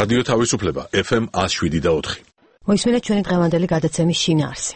რადიო თავისუფლება FM 107.4. მოისმინეთ ჩვენი დღევანდელი გადაცემის შინაარსი.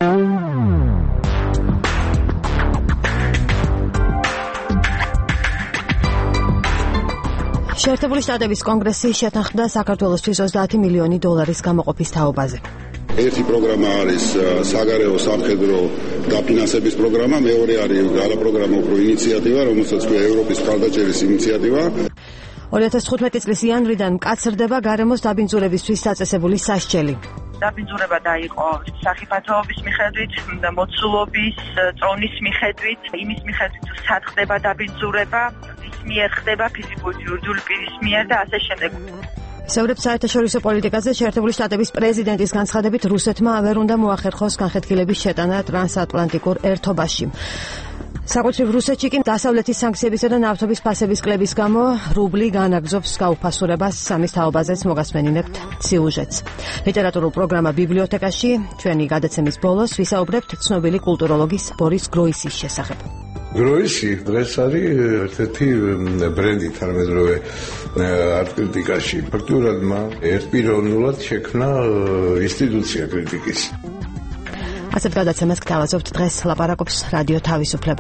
შეერთებული შტატების კონგრესი შეთანხმდა საქართველოსთვის 30 მილიონი დოლარის გამოყოფის თაობაზე. ერთი პროგრამა არის საგარეო სამხედრო დაფინანსების პროგრამა, მეორე არის გალაპროგრამა უფრო ინიციატივა, რომელსაც ქვია ევროპის მხარდაჭერის ინიციატივა. 2015 წლის იანვრიდან მკაცრდება გარემოს დაბინძურებისთვის დაწესებული სასჯელი. დაბინძურება დაიყო სახიფათოების მიხედვით, მოცულობის, წონის მიხედვით, იმის მიხედვით თუ სად ხდება დაბინძურება, ვის მიერ ხდება ფიზიკური ჯურჯული პირის მიერ და ასე შემდეგ. საუბრობთ საერთაშორისო პოლიტიკაზე. შეერთებული შტატების პრეზიდენტის განცხადებით რუსეთმა ვერ უნდა მოახერხოს განხეთქილების შეტანა ტრანსატლანტიკურ ერთობაში. საკუთრივ რუსეთში კი დასავლეთის სანქციებისა და ნავთობის ფასების კლების გამო რუბლი განაგზობს გაუფასურებას. სამის თაობაზეც მოგასმენინებთ სიუჟეტს. ლიტერატურულ პროგრამა ბიბლიოთეკაში ჩვენი გადაცემის ბოლოს ვისაუბრებთ ცნობილი კულტუროლოგის ბორის გროისის შესახებ. გროისი დღეს არის ერთ-ერთი ბრენდი თანამედროვე არტ-კრიტიკაში. ფაქტურად ერთპიროვნულად შექმნა ინსტიტუცია კრიტიკის. ასეთ გადაცემას გთავაზობთ დღეს ლაპარაკობს რადიო თავისუფლება.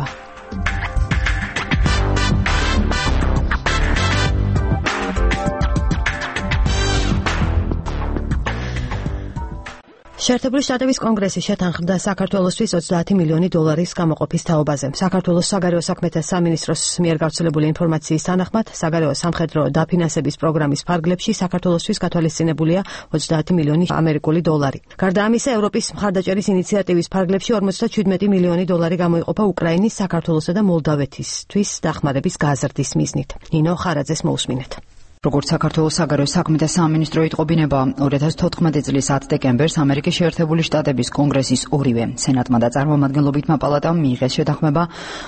შეერთებული შტატების კონგრესი შეთანხმდა საქართველოსთვის 30 მილიონი დოლარის გამოყოფის თაობაზე. საქართველოს საგარეო საქმეთა სამინისტროს მიერ გავრცელებული ინფორმაციის თანახმად, საგარეო სამხედრო დაფინანსების პროგრამის ფარგლებში საქართველოსთვის გათვალისწინებულია 30 მილიონი ამერიკული დოლარი. გარდა ამისა, ევროპის მხარდაჭერის ინიციატივის ფარგლებში 57 მილიონი დოლარი გამოიყოფა უკრაინის, საქართველოსა და მოლდავეთისთვის დახმარების გაზრდის მიზნით. ნინო ხარაძეს მოусმინეთ. როგორც საქართველოს საგარეო საქმეთა სამინისტრო იტყობინება, 2014 წლის 10 დეკემბერს ამერიკის შეერთებული შტატების კონგრესის ორივე სენატმა და წარმომადგენლობითმა პალატამ მიიღეს შეთანხმება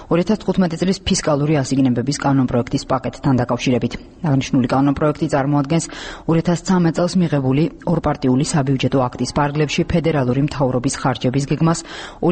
2015 წლის ფისკალური ასიგნებების კანონპროექტის პაკეტთან დაკავშირებით. აღნიშნული კანონპროექტი წარმოადგენს 2013 წელს მიღებული ორპარტიული საბიუჯეტო აქტის ფარგლებში ფედერალური მთავრობის ხარჯების გეგმას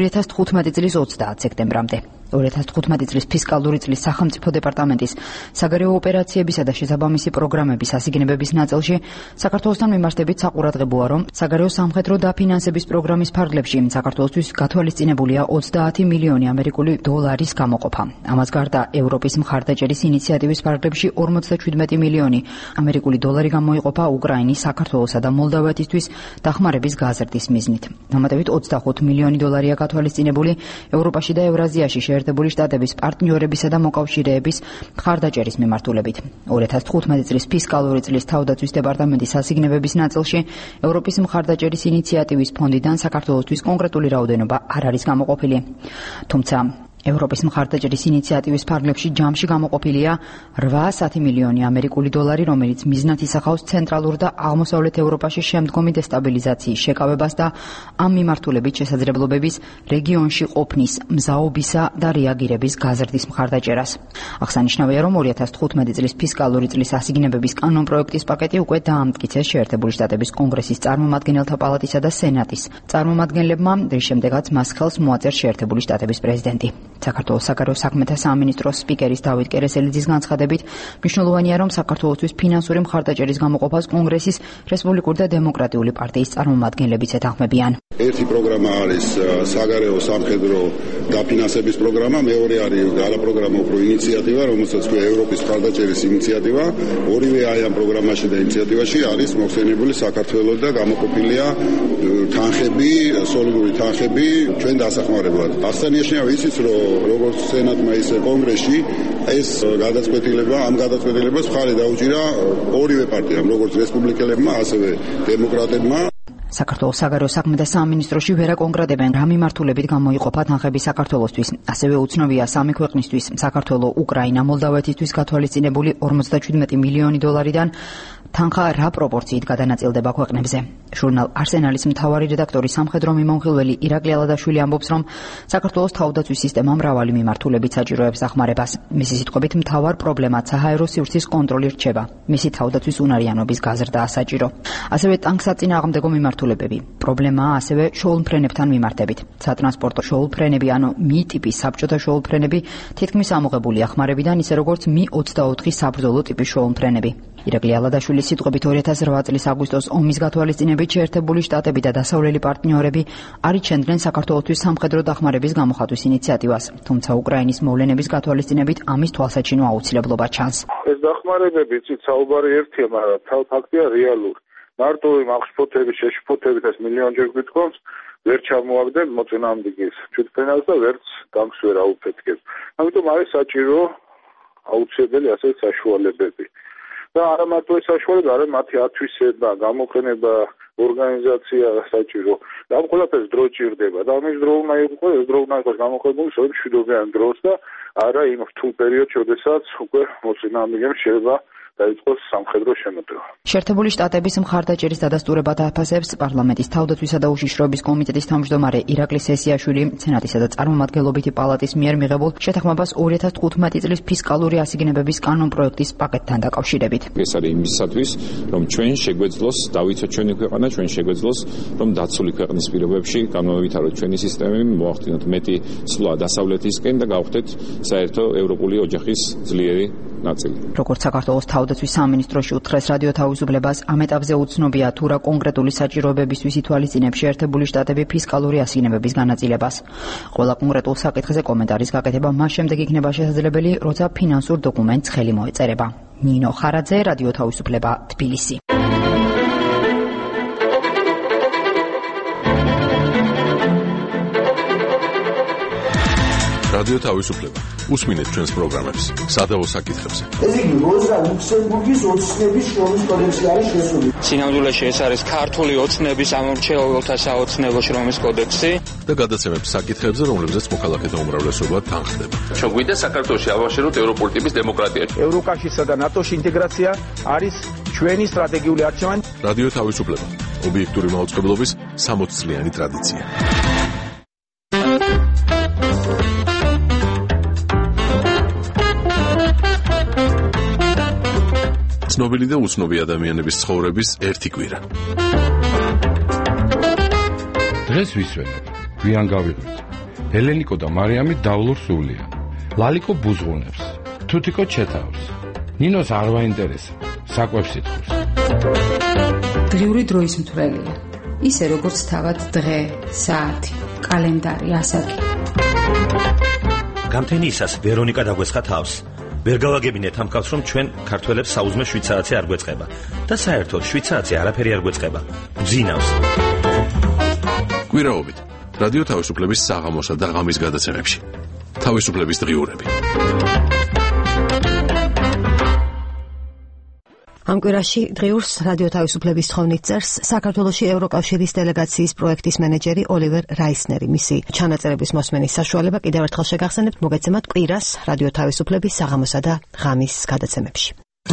2015 წლის 30 სექტემბრამდე. 2015 წლის ფისკალური წლის სახელმწიფო დეპარტამენტის საგარეო ოპერაციებისა და შესაბამისი პროგრამების ასიგნებების ნაწილში საქართველოსთან მიმართებით საყურადღებოა, რომ საგარეო სამხედრო დაფინანსების პროგრამის ფარგლებში საქართველოსთვის გათვალისწინებულია 30 მილიონი ამერიკული დოლარის გამოყოფა. ამას გარდა ევროპის მხარდაჭერის ინიციატივის ფარგლებში 57 მილიონი ამერიკული დოლარი გამოიყოფა უკრაინის, საქართველოსა და მოლდავეთისთვის დახმარების გაზრდის მიზნით. დამატებით 25 მილიონი დოლარია გათვალისწინებული ევროპაში და ევრაზიაში შეერთებული შტატების პარტნიორებისა და მოკავშირეების მხარდაჭერის მიმართულებით. 2015 წლის ფისკალური წლის თავდაცვის დეპარტამენტის ასიგნებების ნაწილში ევროპის მხარდაჭერის ინიციატივის ფონდიდან საქართველოსთვის კონკრეტული რაოდენობა არ არის გამოყოფილი. თუმცა ევროპის მხარდაჭერის ინიციატივის ფარგლებში ჯამში გამოყოფილია 800 მილიონი ამერიკული დოლარი, რომელიც მიზნად ისახავს ცენტრალურ და აღმოსავლეთ ევროპაში შემდგომი დესტაბილიზაციის შეკავებას და ამ მიმართულებით შესაძლებლობების რეგიონში ყოფნის, მზაობისა და რეაგირების გაზრდის მხარდაჭერას. აღსანიშნავია, რომ 2015 წლის ფისკალური წლის ასიგნებების კანონპროექტის პაკეტი უკვე დაამტკიცეს შეერთებული შტატების კონგრესის წარმომადგენელთა პალატისა და სენატის წარმომადგენლებმა, რის შემდეგაც მას ხელს მოაწერს შეერთებული შტატების პრეზიდენტი. საქართველოს საგარეო საქმეთა სამინისტროს სპიკერის დავით კერესელიძის განცხადებით, მნიშვნელოვანია, რომ საქართველოსთვის ფინანსური მხარდაჭერის გამოყოფას კონგრესის რესპუბლიკური და დემოკრატიული პარტიის წარმომადგენლებიც ეთანხმებიან. ერთი პროგრამა არის საგარეო სამხედრო დაფინანსების პროგრამა, მეორე არის გალაპროგრამა უფრო ინიციატივა, რომელსაც ქვია ევროპის მხარდაჭერის ინიციატივა. ორივე აი ამ პროგრამაში და ინიციატივაში არის მოხსენებული საქართველოს და გამოყოფილია თანხები, სოლიდური თანხები ჩვენ დასახმარებლად. აღსანიშნავია ისიც, რომ როგორც სენატმა ისე კონგრესში ეს ამ გადაწყვეტილებას მხარი დაუჭირა ორივე პარტიამ, როგორც რესპუბლიკელებმა, ასევე დემოკრატებმა. საქართველოს საგარეო საქმეთა სამინისტროში ვერ აკონკრეტებენ, რა მიმართულებით გამოიყოფა თანხები საქართველოსთვის. ასევე უცნობია სამი ქვეყნისთვის, საქართველოს, უკრაინა, მოლდავეთისთვის გათვალისწინებული 57 მილიონი დოლარიდან თანხა რა პროპორციით გადანაწილდება ქვეყნებზე. ჟურნალ არსენალის მთავარი რედაქტორი სამხედრო მიმოხილველი ირაკლი ალადაშვილი ამბობს, რომ საქართველოს თავდაცვის სისტემა მრავალი მიმართულებით საჭიროებს დახმარებას. მისი სიტყვებით, მთავარ პრობლემად საჰაერო სივრცის კონტროლი რჩება. მისი თავდაცვის უნარიანობის გაზრდაა საჭირო. ასევე ტანკსაწინააღმდეგო მიმართულებით მიმართულებები. პრობლემაა ასევე შოულმფრენებთან მიმართებით. სატრანსპორტო შოულმფრენები ანუ მი-ტიპის საბჭოთა შოულმფრენები თითქმის ამოღებულია ხმარებიდან, ისე როგორც მი-24 საბრძოლო ტიპის შოულმფრენები. ირაკლი ალადაშვილის სიტყვებით 2008 წლის აგვისტოს ომის გათვალისწინებით შეერთებული შტატები და დასავლელი პარტნიორები არიჩენდნენ საქართველოსთვის სამხედრო დახმარების გამოხატვის ინიციატივას, თუმცა უკრაინის მოვლენების გათვალისწინებით ამის თვალსაჩინო აუცილებლობა ჩანს. ეს დახმარებები საუბარი ერთია, მაგრამ ფაქტია რეალური. მარტო იმ აღშფოთების, შეშფოთებით ეს მილიონჯერ გვითხოვს, ვერ ჩამოაგდებ მოწინააღმდეგეს თვითფრენას და ვერც გამს ვერ აუფეთქებ. ამიტომ არის საჭირო აუცილებელი ასე საშუალებები. და არა მარტო ეს საშუალება, არამედ მათი ათვისება, გამოყენება, ორგანიზაცია საჭირო. და ამ ყველაფერს დრო ჭირდება და ამის დრო უნდა იყოს, ეს დრო უნდა იყოს გამოყენებული სწორედ მშვიდობიან დროს და არა იმ რთულ პერიოდში, როდესაც უკვე მოწინააღმდეგემ შეიძლება დაიწყოს სამხედრო შემოტევა. შეერთებული შტატების მხარდაჭერის დადასტურებად აფასებს პარლამენტის თავდაცვისა და უშიშროების კომიტეტის თავმჯდომარე ირაკლი სესიაშვილი სენატისა და წარმომადგენლობითი პალატის მიერ მიღებულ შეთანხმებას 2015 წლის ფისკალური ასიგნებების კანონპროექტის პაკეტთან დაკავშირებით. ეს არის იმისათვის, რომ ჩვენ შეგვეძლოს დავიცოთ ჩვენი ქვეყანა, ჩვენ შეგვეძლოს, რომ დაცული ქვეყნის პირობებში განმოვითავროთ ჩვენი სისტემები, მოახდინოთ მეტი სვლა დასავლეთისკენ და გავხდეთ საერთო ევროპული ოჯახის ძლიერი ნაწილი. როგორც საქართველოს თავდაცვის სამინისტროში უთხრეს რადიო თავისუფლებას, ამ ეტაპზე უცნობია თუ რა კონკრეტული საჭიროებებისთვის ითვალისწინებს შეერთებული შტატები ფისკალური ასიგნებების განაწილებას. ყველა კონკრეტულ საკითხზე კომენტარის გაკეთება მას შემდეგ იქნება შესაძლებელი, როცა ფინანსურ დოკუმენტს ხელი მოეწერება. ნინო ხარაძე, რადიო თავისუფლება, თბილისი. რადიო თავისუფლება. უსმინეთ ჩვენს პროგრამებს სადავო საკითხებზე. ეს იგი როზა ლუქსემბურგის ოცნების შრომის კოდექსი არის შესული. სინამდვილეში ეს არის ქართული ოცნების ამორჩეულთა საოცნებო შრომის კოდექსი და გადაცემებს საკითხებზე, რომლებზეც მოქალაქეთა უმრავლესობა თანხდება. ჩვენ გვინდა საქართველოში ავაშენოთ ევროპული ტიპის დემოკრატია. ევროკავშირსა და ნატოში ინტეგრაცია არის ჩვენი სტრატეგიული არჩევანი. რადიო თავისუფლება. ობიექტური მაუწყებლობის 60 წლიანი ტრადიცია. ცნობილი და უცნობი ადამიანების ცხოვრების ერთი კვირა. დღეს ვისვენებ, გვიან გავიღვიძ. ელენიკო და მარიამი დავლურ სულია. ლალიკო ბუზღუნებს, თუთიკო ჩეთავს. ნინოს არ ვაინტერესა, საკვებს ითხოვს. დღიური დროის მთვრელია. ისე როგორც თავად დღე, საათი, კალენდარი, ასაკი. გამთენიისას ვერონიკა დაგვესხა თავს. ვერ გავაგებინეთ ამ კაცს, რომ ჩვენ ქართველებს საუზმე 7 საათი არ გვეწყება და საერთოდ 7 საათი არაფერი არ გვეწყება. გძინავს. კვირაობით რადიო თავისუფლების საღამოსა და ღამის გადაცემებში. თავისუფლების დღიურები. ამ კვირაში დღიურს რადიო თავისუფლების თხოვნით წერს საქართველოში ევროკავშირის დელეგაციის პროექტის მენეჯერი ოლივერ რაისნერი. მისი ჩანაწერების მოსმენის საშუალება კიდევ ერთხელ შეგახსენებთ, მოგეცემათ კვირას რადიო თავისუფლების საღამოსა და ღამის გადაცემებში.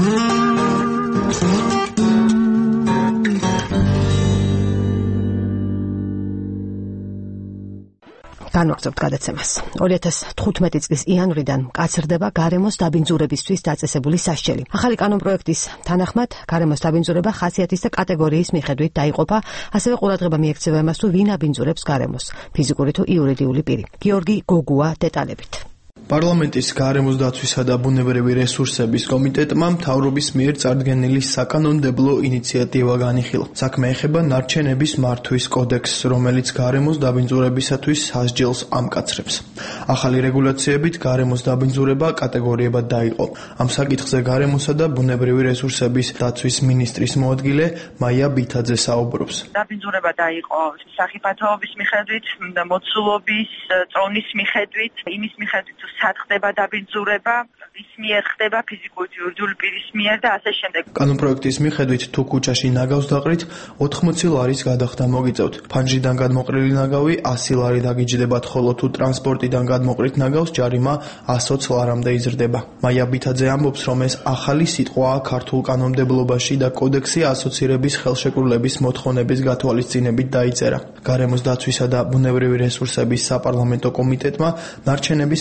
განვაგრძობთ გადაცემას. 2015 წლის იანვრიდან მკაცრდება გარემოს დაბინძურებისთვის დაწესებული სასჯელი. ახალი კანონპროექტის თანახმად, გარემოს დაბინძურება ხასიათის და კატეგორიის მიხედვით დაიყოფა, ასევე ყურადღება მიექცევა იმას, თუ ვინ აბინძურებს გარემოს, ფიზიკური თუ იურიდიული პირი. გიორგი გოგუა დეტალებით. პარლამენტის გარემოს დაცვისა და ბუნებრივი რესურსების კომიტეტმა მთავრობის მიერ წარდგენილი საკანონმდებლო ინიციატივა განიხილა. საქმე ეხება ნარჩენების მართვის კოდექსს, რომელიც გარემოს დაბინძურებისათვის სასჯელს ამკაცრებს. ახალი რეგულაციებით გარემოს დაბინძურება კატეგორიებად დაიყო. ამ საკითხზე გარემოსა და ბუნებრივი რესურსების დაცვის მინისტრის მოადგილე მაია ბითაძე საუბრობს. დაბინძურება დაიყო სახიფათოების მიხედვით, მოცულობის, წონის მიხედვით, იმის მიხედვით სათხდება დაბინძურება, ვის მიერ ხდება ფიზიკური თუ იურიდიული პირის მიერ და ასე შემდეგ. კანონპროექტის მიხედვით თუ ქუჩაში ნაგავს დაყრით 80 ლარის გადახდა მოგიწევთ. ფანჯრიდან გადმოყრილი ნაგავი 100 ლარი დაგიჯდებათ, ხოლო თუ ტრანსპორტიდან გადმოყრით ნაგავს ჯარიმა 120 ლარამდე იზრდება. მაია ბითაძე ამბობს, რომ ეს ახალი სიტყვაა ქართულ კანონმდებლობაში და კოდექსი ასოცირების ხელშეკრულების მოთხოვნების გათვალისწინებით დაიწერა. გარემოს დაცვისა და ბუნებრივი რესურსების საპარლამენტო კომიტეტმა ნარჩენების მართვის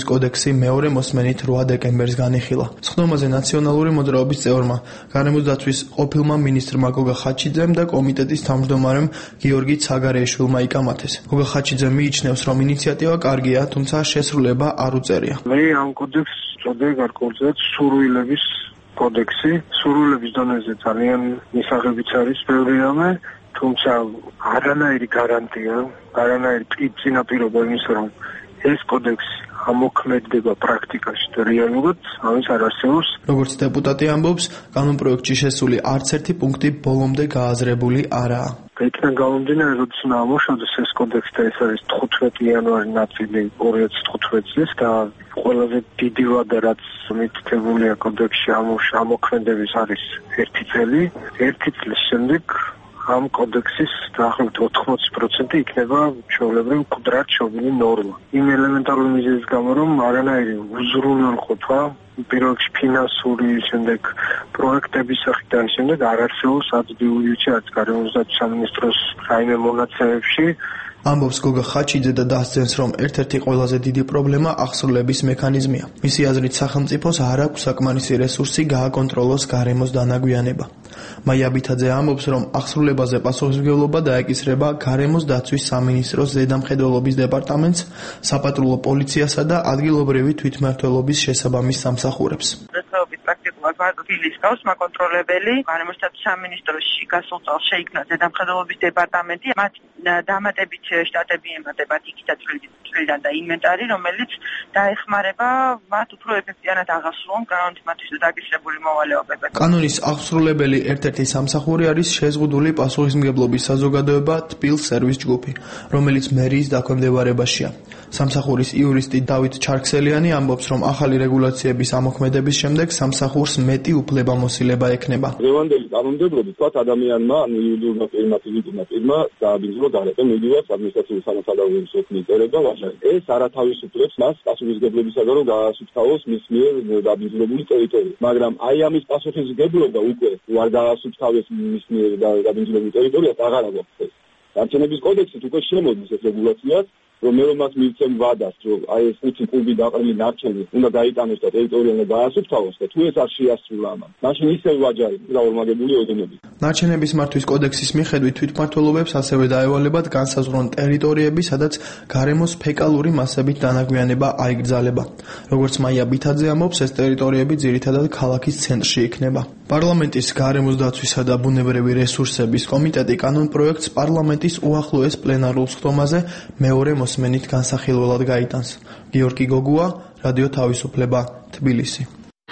კოდექსი მეორე მოსმენით 8 დეკემბერს განიხილა. სხდომაზე ნაციონალური მოძრაობის წევრმა, გარემოს დაცვის ყოფილმა მინისტრმა გოგა ხაჩიძემ და კომიტეტის თავმჯდომარემ გიორგი ცაგარეიშვილმა იკამათეს. გოგა ხაჩიძე მიიჩნევს, რომ ინიციატივა კარგია, თუმცა შესრულება არ უწერია. მე ამ კოდექსს წოდე გარკვეულწილად სურვილების კოდექსი. სურვილების დონეზე ძალიან მისაღებიც არის ბევრი რამე, თუმცა არანაირი გარანტია, არანაირი წინაპირობა იმისა, რომ ეს კოდექსი ამოქმედდება პრაქტიკაში და რეალურად ამის არ არსებობს. როგორც დეპუტატი ამბობს, კანონპროექტში შესული არც ერთი პუნქტი ბოლომდე გააზრებული არაა. იქიდან გამომდინარე, როდის უნდა ამოშორდეს ეს კოდექსი და ეს არის 15 იანვარი ნაწილი 2015 წლის და ყველაზე დიდი ვადა, რაც მითითებულია კოდექსში ამოქმედების არის 1 წელი. 1 წლის შემდეგ ამ კოდექსის დაახლოებით 80% იქნება ჩვეულებრივ მკვდრად შობილი ნორმა. იმ ელემენტარული მიზეზის გამო, რომ არანაირი უზრუნველყოფა პირველ რიგში ფინანსური, შემდეგ პროექტების სახიდან, შემდეგ არ არსებობს არც ბიუჯეტში, არც გარემოს დაცვის სამინისტროს რაიმე მონაცემებში. ამბობს გოგა ხაჩიძე და დასძენს, რომ ერთ-ერთი ყველაზე დიდი პრობლემა აღსრულების მექანიზმია. მისი აზრით, სახელმწიფოს არ აქვს საკმარისი რესურსი გააკონტროლოს გარემოს დანაგვიანება. მაია ბითაძე ამბობს, რომ აღსრულებაზე პასუხისმგებლობა დაეკისრება გარემოს დაცვის სამინისტროს ზედამხედველობის დეპარტამენტს, საპატრულო პოლიციასა და ადგილობრივი თვითმმართველობის შესაბამის სამსახურებს. დღესდღეობით პრაქტიკულად მარტო დილის გავს მაკონტროლებელი, გარემოს დაცვის სამინისტროში გასულ წელს შეიქმნა ზედამხედველობის დეპარტამენტი, მათ დამატებით შტატები ემატებათ იქითა წვლიდან და ინვენტარი, რომელიც დაეხმარება მათ უფრო ეფექტიანად აღასრულონ კანონით მათთვის დაკისრებული მოვალეობები. კანონის აღსრულებელი ერთ-ერთი სამსახური არის შეზღუდული პასუხისმგებლობის საზოგადოება თბილ სერვის ჯგუფი, რომელიც მერიის დაქვემდებარებაშია. სამსახურის იურისტი დავით ჩარქსელიანი ამბობს, რომ ახალი რეგულაციების ამოქმედების შემდეგ სამსახურს მეტი უფლებამოსილება ექნება. დღევანდელი კანონმდებლობით თქვათ ადამიანმა, იურიდიულმა პირმა, ფიზიკურმა პირმა დააბინძურა გარემო მიდივართ ადმინისტრაციული სამართალდამცველობის ოფისის წერება ვაჟარი. ეს არათავისუფლებს მას პასუხისმგებლობისაგან, რომ გაასუფთავოს მის მიერ დაბინძურებული ტერიტორია. მაგრამ აი ამის პასუხისმგებლობა უკვე არ გაასუფთავეს მის მიერ დაბინძურებული ტერიტორია აღარ აქვს. არჩევნების კოდექსით უკვე შემოდის ეს რეგულაცია, რომ მე რომ მას მივცემ ვადას, რომ აი ეს 5 კუბი დაყრილი ნარჩენი უნდა გაიტანოს და ტერიტორია უნდა გაასუფთავოს და თუ ეს არ შეასრულა ამან, მაშინ ისევ ვაჯარი დაორმაგებული ოდენები. ნარჩენების მართვის კოდექსის მიხედვით თვითმმართველობებს ასევე დაევალებათ განსაზღვრონ ტერიტორიები, სადაც გარემოს ფეკალური მასებით დანაგვიანება აიგრძალება. როგორც მაია ბითაძე ამბობს, ეს ტერიტორიები ძირითადად ქალაქის ცენტრში იქნება. პარლამენტის გარემოს დაცვისა და ბუნებრივი რესურსების კომიტეტი კანონპროექტს პარლამენტის უახლოეს პლენარულ სხდომაზე მეორე მოსმენით განსახილველად გაიტანს. გიორგი გოგუა, რადიო თავისუფლება, თბილისი.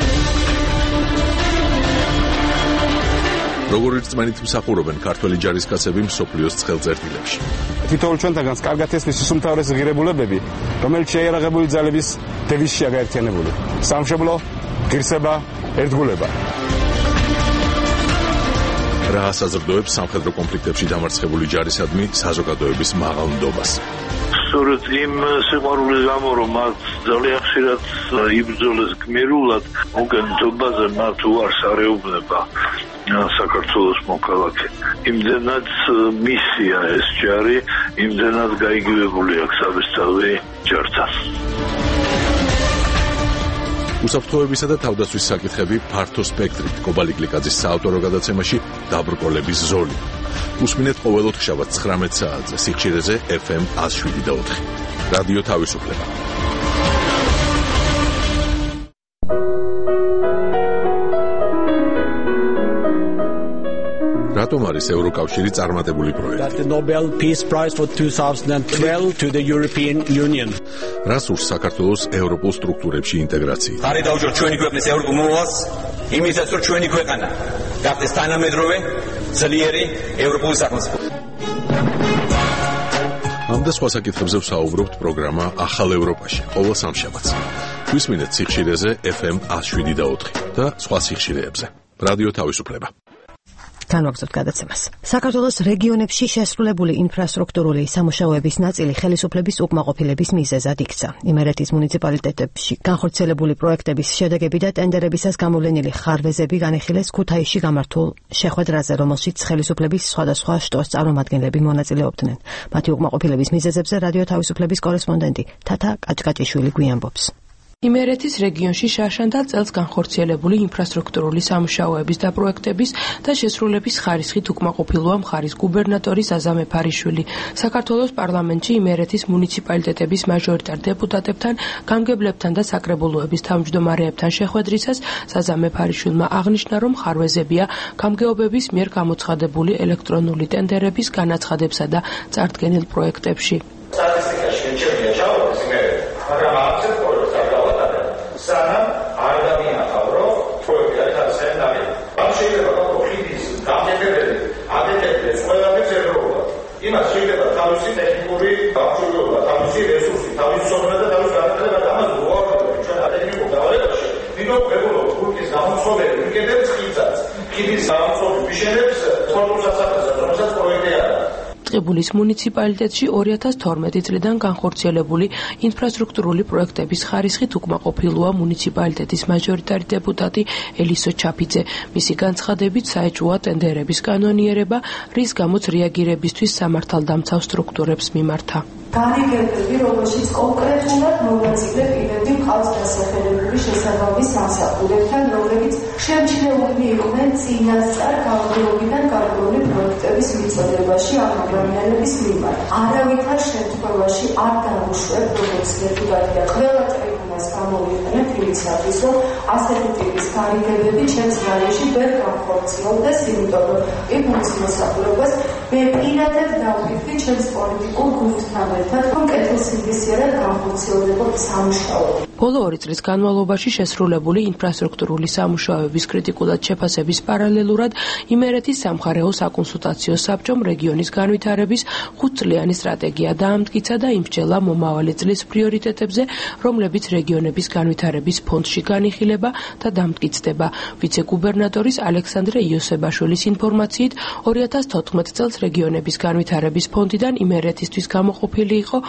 როგორ რწმენით მსახურობენ ქართველი ჯარისკაცები მსოფლიოს ცხელწერტილებში. თითოეულ ჩვენთანაც კარგად ესმის უმთავრესი ღირებულებები, რომელიც შეიარაღებული ძალების დევიზშია გაერთიანებული. სამშობლო, ღირსება, ერთგულება. რა ასაზრდოებს სამხედრო კონფლიქტებში დამარცხებული ჯარისადმი საზოგადოების მაღალ ნდობას. სწორედ იმ სიყვარულის გამო, რომ მათ ძალიან ხშირად იბრძოლეს გმირულად, მოგონებაზე მათ უარს არეუბნება საქართველოს მოქალაქე. იმდენად მისია ეს ჯარი, იმდენად გაიგივებული აქვს საბესწავლი ჯართან. უსაფრთხოებისა და თავდაცვის საკითხები ფართო სპექტრით. კობალი გლიკაძის საავტორო გადაცემაში დაბრკოლების ზოლი. უსმინეთ ყოველ ოთხშაბათს 19 საათზე სიხშირეზე FM 107.4. რადიო თავისუფლება. რატომ არის ევროკავშირი წარმატებული პროექტი? The Nobel Peace Prize for 2012 to the European Union. რას ურს საქართველოს ევროპულ სტრუქტურებში ინტეგრაცია? ხარი დაუჯო ჩვენი ქვეყნის ევროპულ მოვალს, იმისაც რომ ჩვენი ქვეყანა გახდეს თანამედროვე, ძლიერი ევროპული სახელმწიფო. ამ და სხვა საკითხებზე ვსაუბრობთ პროგრამა ახალ ევროპაში ყოველ სამშაბათს. გვისმინეთ სიხშირეზე FM 107.4 და სხვა სიხშირეებზე. რადიო თავისუფლება. განვაგრძობთ გადაცემას. საქართველოს რეგიონებში შესრულებული ინფრასტრუქტურული სამუშაოების ნაწილი ხელისუფლების უკმაყოფილების მიზეზად იქცა. იმერეთის მუნიციპალიტეტებში განხორციელებული პროექტების შედეგები და ტენდერებისას გამოვლენილი ხარვეზები განიხილეს ქუთაისში გამართულ შეხვედრაზე, რომელშიც ხელისუფლების სხვადასხვა შტოს წარმომადგენლები მონაწილეობდნენ. მათი უკმაყოფილების მიზეზებზე რადიო თავისუფლების კორესპონდენტი თათა კაჭკაჭიშვილი გვიამბობს. იმერეთის რეგიონში შარშანდალ წელს განხორციელებული ინფრასტრუქტურული სამუშაოების და პროექტების და შესრულების ხარისხით უკმაყოფილოა მხარის გუბერნატორი საზამე ფარიშვილი. საქართველოს პარლამენტში იმერეთის მუნიციპალიტეტების მაჟორიტარ დეპუტატებთან, გამგებლებთან და საკრებულოების თავმჯდომარეებთან შეხვედრისას საზამე ფარიშვილმა აღნიშნა, რომ ხარვეზებია გამგეობების მიერ გამოცხადებული ელექტრონული ტენდერების განაცხადებსა და წარდგენილ პროექტებში. სტატისტიკაში შეჭრილია ჩავარდეს იმერეთი, მაგრამ აქცენტ პროექტს არ გავატარებ, სანამ არ დავინახავ, რომ პროექტი არის ხარისხიანი. ამ შეიძლება გახდეს გამგებელები, აგენტები ყველაფერს ერეოლა. იმას შეიძლება თავისი ტექნიკური აღჭურვილობა, თავისი რესურსი, თავისი სოფლა და თავისი განათლება და ამას უარყოფით ჩვენ ტექნიკურ დავალებაში. ნინო გებულობს გურკის გამოცხობელი ვიკედებს ხიცაც. ხიდის გამოცხობი მიშენებს სპორტულ სასახლესაც, რომელსაც პროექტი არა. ტყიბულის მუნიციპალიტეტში 2012 წლიდან განხორციელებული ინფრასტრუქტურული პროექტების ხარისხით უკმაყოფილოა მუნიციპალიტეტის მაჟორიტარი დეპუტატი ელისო ჩაფიძე. მისი განცხადებით საეჭვოა ტენდერების კანონიერება, რის გამოც რეაგირებისთვის სამართალდამცავ სტრუქტურებს მიმართა. განიგებები, რომელშიც კონკრეტულად მოვაწილე პირები მყავს დასახელებული შესაბამის სამსახურებთან, რომლებიც შემჩნეულნი იყვნენ წინასწარ გამგეობიდან გარკვეული პროექტების მიწოდებაში ამ ადამიანების მიმართ. არავითარ შემთხვევაში არ დავუშვებ, როგორც დეპუტატი და ყველა ტრიბუნას გამოვიყენებ იმისათვის, რომ ასეთი ტიპის განიგებები ჩემს გარეშე ვერ განხორციელდეს, იმიტომ რომ ტიბუნის მოსახლეობას მე პირადად დავფიქრი ჩემს პოლიტიკურ გუნდთან ერთად, რომ კეთილსინდისიერად განხორციელდებოდა სამუშაოები. ბოლო 2 წლის განმავლობაში შესრულებული ინფრასტრუქტურული სამუშაოების კრიტიკულად შეფასების პარალელურად იმერეთის სამხარეო საკონსულტაციო საბჭომ რეგიონის განვითარების 5-წლიანი სტრატეგია დაამტკიცა და იმსჯელა მომავალი წლის პრიორიტეტებზე, რომლებიც რეგიონების განვითარების ფონდში განიხილება და დამტკიცდება. ვიცე-გუბერნატორის ალექსანდრე იოსებაშვილის ინფორმაციით 2014 წელს რეგიონების განვითარების ფონდიდან იმერეთისთვის გამოყოფილი იყო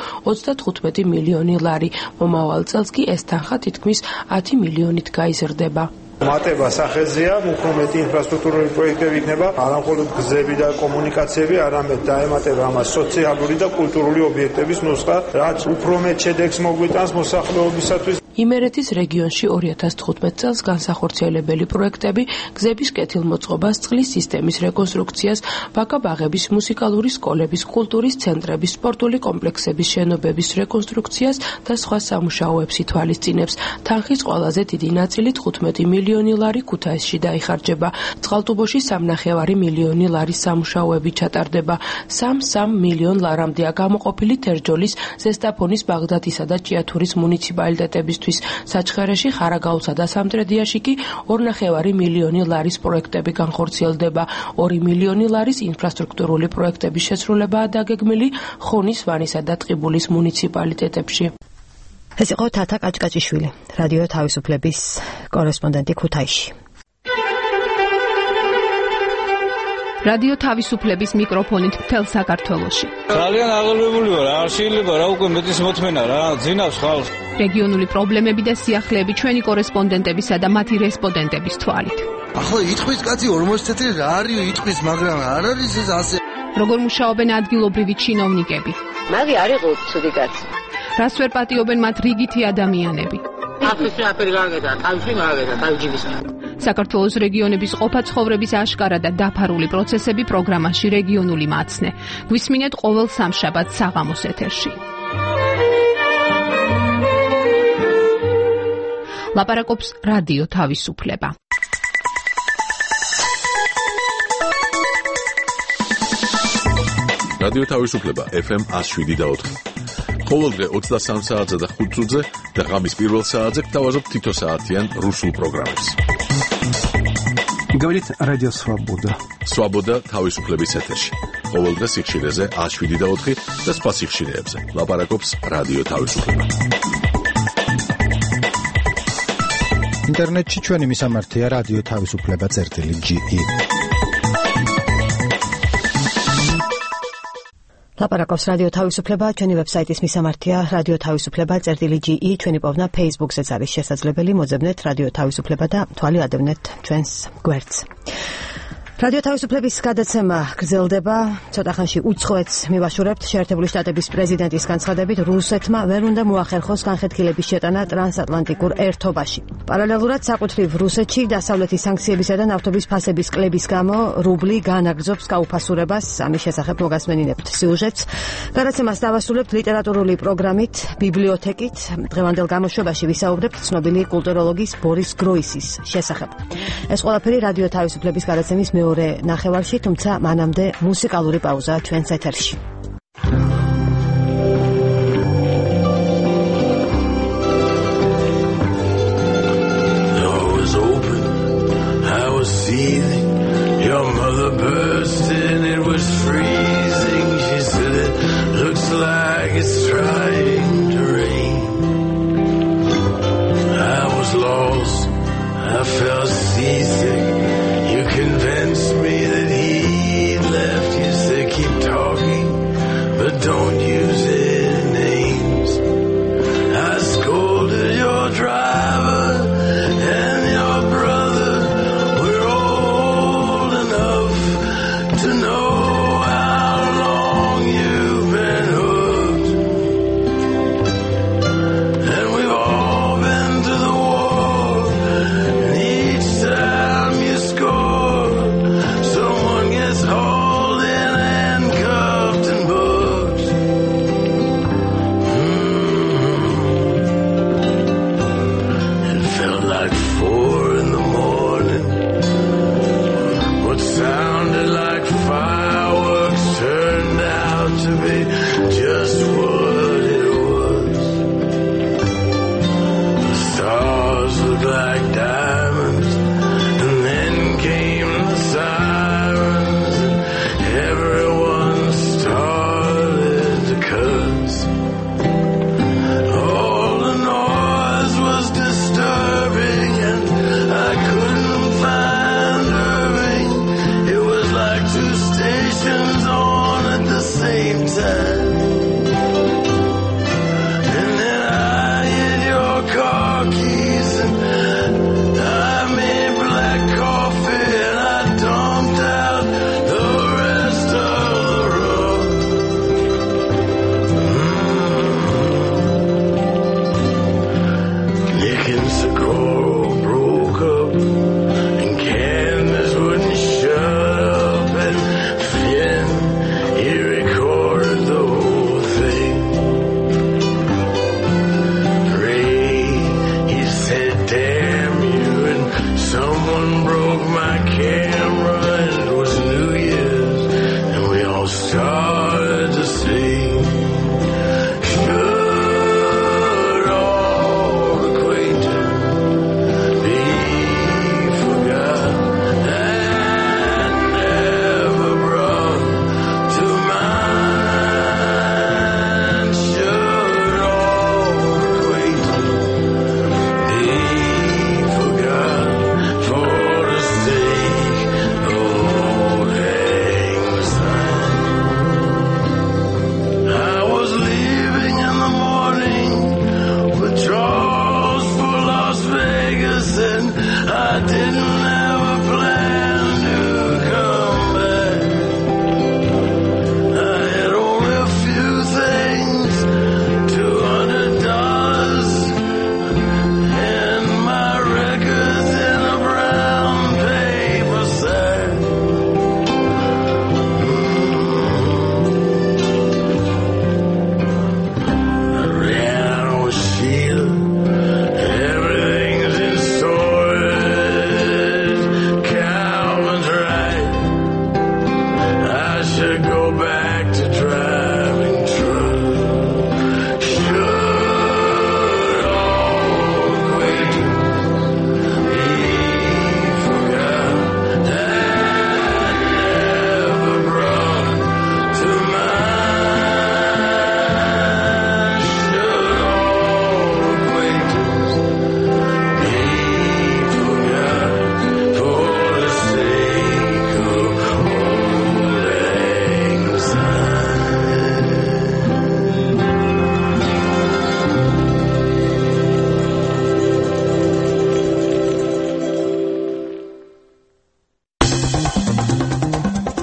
35 მილიონი ლარი. მომავალ წელს კი ეს თანხა თითქმის 10 მილიონით გაიზრდება. მატება სახეზეა, უფრო მეტი ინფრასტრუქტურული პროექტები იქნება, არა მხოლოდ გზები და კომუნიკაციები, არამედ დაემატება ამას სოციალური და კულტურული ობიექტების ნუსხა, რაც უფრო მეტ შედეგს მოგვიტანს მოსახლეობისათვის. იმერეთის რეგიონში 2015 წელს განსახორციელებელი პროექტები გზების კეთილმოწყობას, წყლის სისტემის რეკონსტრუქციას, ბაკა-ბაღების, მუსიკალური სკოლების, კულტურის ცენტრების, სპორტული კომპლექსების შენობების რეკონსტრუქციას და სხვა სამუშაოებს ითვალისწინებს. თანხის ყველაზე დიდი ნაწილი 15 მილიონი ლარი ქუთაისში დაიხარჯება. წყალტუბოში 3,5 მილიონი ლარის სამუშაოები ჩატარდება. 3 მილიონ ლარამდეა გამოყოფილი თერჯოლის, ზესტაფონის, ბაღდათისა და ჭიათურის მუნიციპალიტეტებისთვის. საჩხერეში, ხარაგაულსა და სამტრედიაში კი 2,5 მილიონი ლარის პროექტები განხორციელდება. 2 მილიონი ლარის ინფრასტრუქტურული პროექტების შესრულებაა დაგეგმილი ხონის, ვანისა და ტყიბულის მუნიციპალიტეტებში. ეს იყო თათა კაჭკაჭიშვილი, რადიო თავისუფლების კორესპონდენტი ქუთაისში. რადიო თავისუფლების მიკროფონით მთელ საქართველოში. ძალიან აღელვებული ვარ, არ შეიძლება რა უკვე მეტის მოთმენა რა, ძინავს ხალხს. რეგიონული პრობლემები და სიახლეები ჩვენი კორესპონდენტებისა და მათი რესპონდენტების თვალით. ახლა იტყვის კაცი 40 წელი რა არის იტყვის, მაგრამ არ არის ეს ასე. როგორ მუშაობენ ადგილობრივი ჩინოვნიკები? მაგი არ იყო ცუდი კაცი. რას ვერ პატიობენ მათ რიგითი ადამიანები? ახლა აფერი გაგედა, თავში მაგედა, თავჯიბის. საქართველოს რეგიონების ყოფა ცხოვრების აშკარა და დაფარული პროცესები პროგრამაში რეგიონული მაცნე. გვისმინეთ ყოველ სამშაბათს საღამოს ეთერში. ლაპარაკობს რადიო თავისუფლება. რადიო თავისუფლება FM 107.4. ყოველდღე 23 საათზე და 5 წუთზე და ღამის პირველ საათზე გთავაზობ თითო საათიან რუსულ პროგრამებს. Говорит Радио Свобода. Свобода თავისუფლების ეთერში. ყოველდღე სიხშირეზე 107.4 და სხვა სიხშირეებზე. ლაპარაკობს რადიო თავისუფლება. ინტერნეტში ჩვენი მისამართია რადიო თავისუფლება.ge. ლაპარაკობს რადიო თავისუფლება, ჩვენი ვებსაიტის მისამართია რადიო თავისუფლება.ge, ჩვენი პოვნა Facebook-ზეც არის შესაძლებელი, მოძებნეთ რადიო თავისუფლება და თვალი ადევნეთ ჩვენს გვერდს. რადიო თავისუფლების გადაცემა გრძელდება. ცოტა ხანში უცხოეთს მივაშურებთ. შეერთებული შტატების პრეზიდენტის განცხადებით, რუსეთმა ვერ უნდა მოახერხოს განხეთქილების შეტანა ტრანსატლანტიკურ ერთობაში. პარალელურად საკუთრივ რუსეთში დასავლეთის სანქციებისა და ნავთობის ფასების კლების გამო რუბლი განაგრძობს გაუფასურებას. ამის შესახებ მოგასმენინებთ სიუჟეტს. გადაცემას დავასრულებთ ლიტერატურული პროგრამით, ბიბლიოთეკით. დღევანდელ გამოშვებაში ვისაუბრებთ ცნობილი კულტუროლოგის ბორის გროისის შესახებ. ეს ყველაფერი რადიო თავისუფლების გადაცემის მეორე ნახევარში, თუმცა მანამდე მუსიკალური პაუზა ჩვენს ეთერში. Your mother burst in, it was freezing. She said it looks like it's trying to rain. I was lost, I felt seasick. You convinced me that he'd left. You said keep talking, but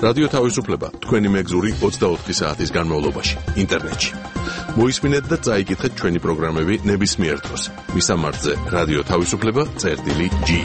რადიო თავისუფლება თქვენი მეგზური 24 საათის განმავლობაში ინტერნეტში. მოისმინეთ და წაიკითხეთ ჩვენი პროგრამები ნებისმიერ დროს. მისამართზე რადიო თავისუფლება.ge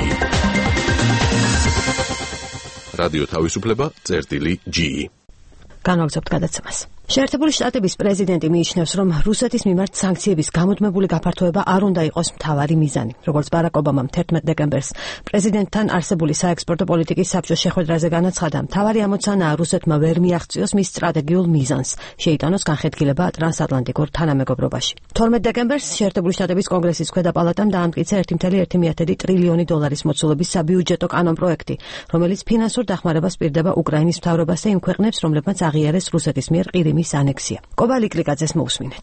რადიო თავისუფლება.ge განვაგრძობთ გადაცემას. შეერთებული შტატების პრეზიდენტი მიიჩნევს, რომ რუსეთის მიმართ სანქციების გამუდმებული გაფართოება არ უნდა იყოს მთავარი მიზანი. როგორც ბარაკ ობამამ 11 დეკემბერს პრეზიდენტთან არსებული საექსპორტო პოლიტიკის საბჭოს შეხვედრაზე განაცხადა, მთავარი ამოცანაა რუსეთმა ვერ მიაღწიოს მის სტრატეგიულ მიზანს, შეიტანოს განხეთქილება ტრანსატლანტიკურ თანამეგობრობაში. 12 დეკემბერს შეერთებული შტატების კონგრესის ქვედა პალატამ დაამტკიცა 1.1 ტრილიონი დოლარის მოცულობის საბიუჯეტო კანონპროექტი, რომელიც ფინანსურ დახმარებას პირდება უკრაინის მთავრობას და იმ ქვეყნებს, რომლებმაც აღიარეს რუსეთის მიერ ყირიმის ანექსია. კობალი კლიკაძეს მოусმინეთ.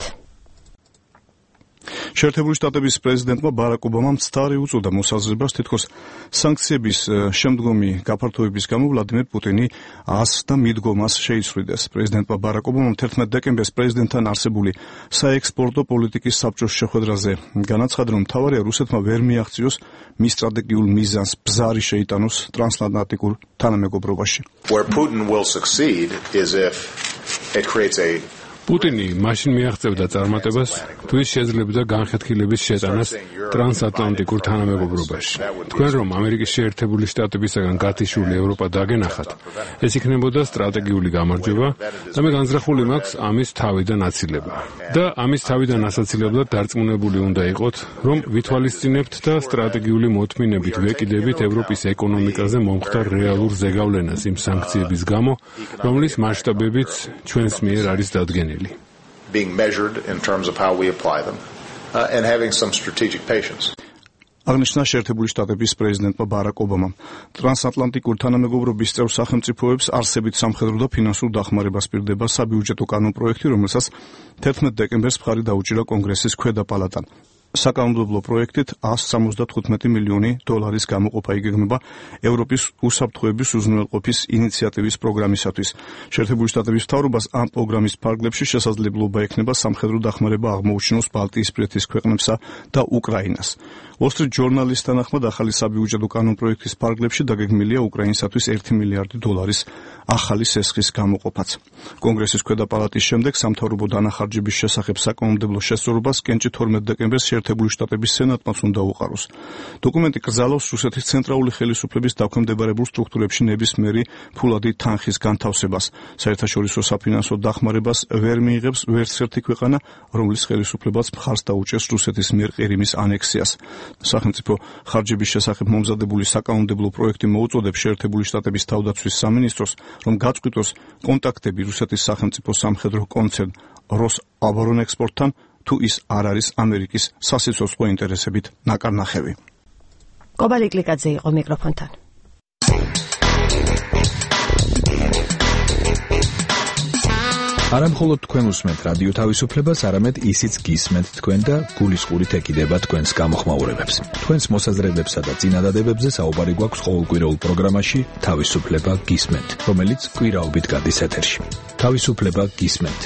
შეერთებული შტატების პრეზიდენტმა ბარაკ ობამამ ცდარი უწოდა მოსაზრებას, თითქოს სანქციების შემდგომი გაფართოების გამო ვლადიმერ პუტინი ას და მიდგომას შეიცვლიდეს. პრეზიდენტმა ბარაკ ობამამ 11 დეკემბერს პრეზიდენტთან არსებული საექსპორტო პოლიტიკის საბჭოს შეხვედრაზე განაცხადა, რომ მთავარია რუსეთმა ვერ მიაღწიოს მის სტრატეგიულ მიზანს, ბზარი შეიტანოს ტრანსატლანტიკურ თანამეგობრობაში. Where Putin will succeed is if it creates a პუტინი მაშინ მიაღწევდა წარმატებას, თუ ის შეძლებდა განხეთქილების შეტანას ტრანსატლანტიკურ თანამეგობრობაში. თქვენ რომ ამერიკის შეერთებული შტატებისაგან გათიშული ევროპა დაგენახათ, ეს იქნებოდა სტრატეგიული გამარჯვება და მე განზრახული მაქვს ამის თავიდან აცილება. და ამის თავიდან ასაცილებლად დარწმუნებული უნდა იყოთ, რომ ვითვალისწინებთ და სტრატეგიული მოთმინებით ვეკიდებით ევროპის ეკონომიკაზე მომხდარ რეალურ ზეგავლენას იმ სანქციების გამო, რომლის მასშტაბებიც ჩვენს მიერ არის დადგენილი. being measured in terms of how we apply them and having some strategic patience. აღნიშნა შეერთებული შტატების პრეზიდენტმა ბარაკ ობამამ. ტრანსატლანტიკურ თანამეგობრობის წევრ სახელმწიფოებს არსებით სამხედრო და ფინანსურ დახმარებას პირდება საბიუჯეტო კანონპროექტი, რომელსაც 11 დეკემბერს მხარი დაუჭირა კონგრესის ქვედა პალატამ. საკანონმდებლო პროექტით 175 მილიონი დოლარის გამოყოფა იგეგმება ევროპის უსაფრთხოების უზრუნველყოფის ინიციატივის პროგრამისათვის. შეერთებული შტატების მთავრობას ამ პროგრამის ფარგლებში შესაძლებლობა ექნება სამხედრო დახმარება აღმოუჩინოს ბალტიისპირეთის ქვეყნებსა და უკრაინას. Wall Street Journal-ის თანახმად ახალი საბიუჯეტო კანონპროექტის ფარგლებში დაგეგმილია უკრაინისათვის 1 მილიარდი დოლარის ახალი სესხის გამოყოფაც. კონგრესის ქვედა პალატის შემდეგ სამთავრობო დანახარჯების შესახებ საკანონმდებლო შესწორებას კენჭი 12 დეკემბერს შეერთებული შტატების სენატმაც უნდა უყაროს. დოკუმენტი კრძალავს რუსეთის ცენტრალური ხელისუფლების დაქვემდებარებულ სტრუქტურებში ნებისმიერი ფულადი თანხის განთავსებას. საერთაშორისო საფინანსო დახმარებას ვერ მიიღებს ვერც ერთი ქვეყანა, რომლის ხელისუფლებაც მხარს დაუჭერს რუსეთის მიერ ყირიმის ანექსიას. სახელმწიფო ხარჯების შესახებ მომზადებული საკანონმდებლო პროექტი მოუწოდებს შეერთებული შტატების თავდაცვის სამინისტროს, რომ გაწყვიტოს კონტაქტები რუსეთის სახელმწიფო სამხედრო კონცერნ როსაბორონექსპორტთან, თუ ის არ არის ამერიკის სასიცოცხლო ინტერესებით ნაკარნახევი. კობალი კლიკაძე იყო მიკროფონთან. არა მხოლოდ თქვენ უსმენთ რადიო თავისუფლებას, არამედ ისიც გისმენთ თქვენ და გულისყურით ეკიდება თქვენს გამოხმაურებებს. თქვენს მოსაზრებებსა და წინადადებებზე საუბარი გვაქვს ყოველკვირეულ პროგრამაში თავისუფლება გისმენთ, რომელიც კვირაობით გადის ეთერში. თავისუფლება გისმენთ.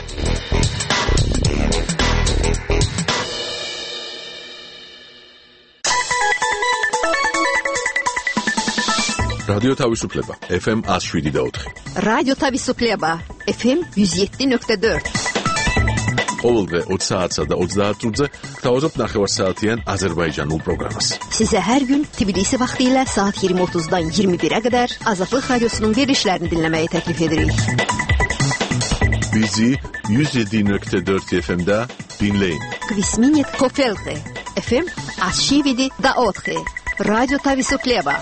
რადიო თავისუფლება FM 107.4. რადიო თავისუფლება FM 107.4. ყოველდღე 20 საათსა და 30 წუთზე გთავაზობთ ნახევარსაათიან აზერბაიჯანულ პროგრამას. Size her gün Tbilisi vaxtiyle saat 20:30'dan 21'e kadar Azadlık Radyosu'nun verilişlerini dinlemeye teklif ederiz. Bizi 107.4 FM'da dinleyin. Kvisminet Kofelte FM 107.4. Radyo Თავისუფლება.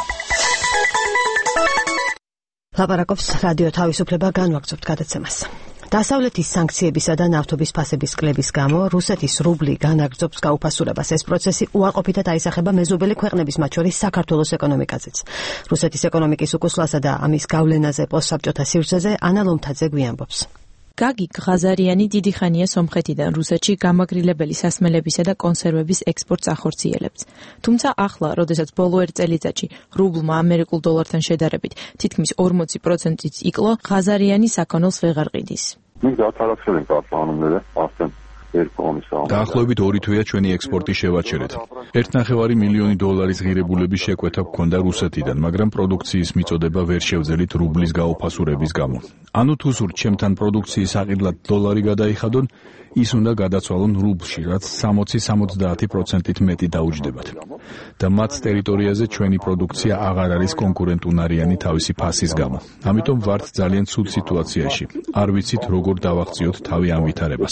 ლაპარაკობს რადიო თავისუფლება, განვაგრძობთ გადაცემას. დასავლეთის სანქციებისა და ნავთობის ფასების კლების გამო რუსეთის რუბლი განაგრძობს გაუფასურებას. ეს პროცესი უარყოფითად აისახება მეზობელი ქვეყნების, მათ შორის საქართველოს ეკონომიკაზეც. რუსეთის ეკონომიკის უკუსლასა და ამის გავლენაზე პოსტსაბჭოთა სივრცეზე ანა ლომთაძე გვიამბობს. გაგი ღაზარიანი დიდი ხანია სომხეთიდან რუსეთში გამაგრილებელი სასმელებისა და კონსერვების ექსპორტს ახორციელებს. თუმცა ახლა, როდესაც ბოლო ერთ წელიწადში რუბლმა ამერიკულ დოლართან შედარებით თითქმის 40%-ით იკლო, ღაზარიანი საქონელს ვეღარ ყიდის. Մենք դարձարացել ենք արտահանումները, արդեն დაახლოებით 2 თვეა ჩვენი ექსპორტი შევაჩერეთ. 1.5 მილიონი დოლარის ღირებულების შეკვეთა გქონდა რუსეთიდან, მაგრამ პროდუქციის მიწოდება ვერ შევძელით რუბლის გაუფასურების გამო. ანუ თუ სურთ ჩემთან პროდუქციის აყიდლად დოლარი გადაიხადონ, ის უნდა გადაცვალონ რუბლში, რაც 60-70%-ით მეტი დაუჯდებათ. და მათ ტერიტორიაზე ჩვენი პროდუქცია აღარ არის კონკურენტუნარიანი თავისი ფასის გამო. ამიტომ ვართ ძალიან ცუდ სიტუაციაში. არ ვიცით როგორ დავაღწიოთ თავი ამ ვითარებას.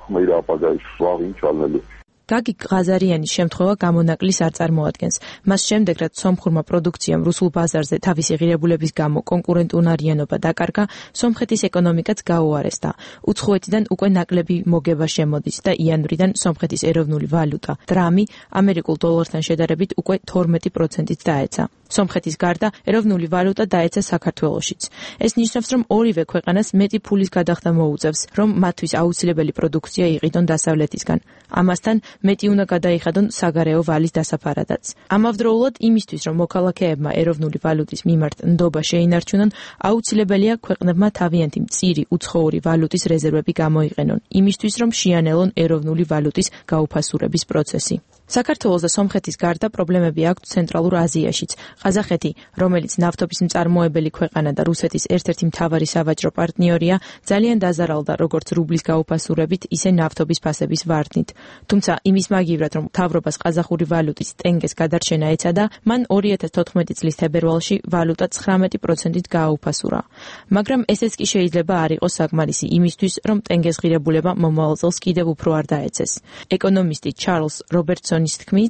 გაგი ღაზარიანის შემთხვევა გამონაკლის არ წარმოადგენს. მას შემდეგ, რაც სომხურმა პროდუქციამ რუსულ ბაზარზე თავისი ღირებულების გამო კონკურენტუნარიანობა დაკარგა, სომხეთის ეკონომიკაც გაუარესდა. უცხოეთიდან უკვე ნაკლები მოგება შემოდის და იანვრიდან სომხეთის ეროვნული ვალუტა, დრამი, ამერიკულ დოლართან შედარებით უკვე 12%-ით დაეცა. სომხეთის გარდა ეროვნული ვალუტა დაეცა საქართველოშიც. ეს ნიშნავს, რომ ორივე ქვეყანას მეტი ფულის გადახდა მოუწევს, რომ მათთვის აუცილებელი პროდუქცია იყიდონ დასავლეთისგან. ამასთან მეტი უნდა გადაიხადონ საგარეო ვალის დასაფარადაც. ამავდროულად იმისთვის, რომ მოქალაქეებმა ეროვნული ვალუტის მიმართ ნდობა შეინარჩუნონ, აუცილებელია ქვეყნებმა თავიანთი მწირი უცხოური ვალუტის რეზერვები გამოიყენონ, იმისთვის, რომ შეანელონ ეროვნული ვალუტის გაუფასურების პროცესი. საქართველოს და სომხეთის გარდა პრობლემები აქვთ ცენტრალურ აზიაშიც. ყაზახეთი, რომელიც ნავთობის მწარმოებელი ქვეყანა და რუსეთის ერთ-ერთი მთავარი სავაჭრო პარტნიორია, ძალიან დაზარალდა როგორც რუბლის გაუფასურებით, ისე ნავთობის ფასების ვარდნით. თუმცა იმის მაგივრად, რომ მთავრობას ყაზახური ვალუტის ტენგეს გადარჩენა ეცადა, მან 2014 წლის თებერვალში ვალუტა 19%-ით გააუფასურა. მაგრამ ესეც კი შეიძლება არ იყოს საკმარისი იმისთვის, რომ ტენგეს ღირებულება მომავალ წელს კიდევ უფრო არ დაეცეს. ეკონომისტი ჩარლზ რობერტსონის თქმით,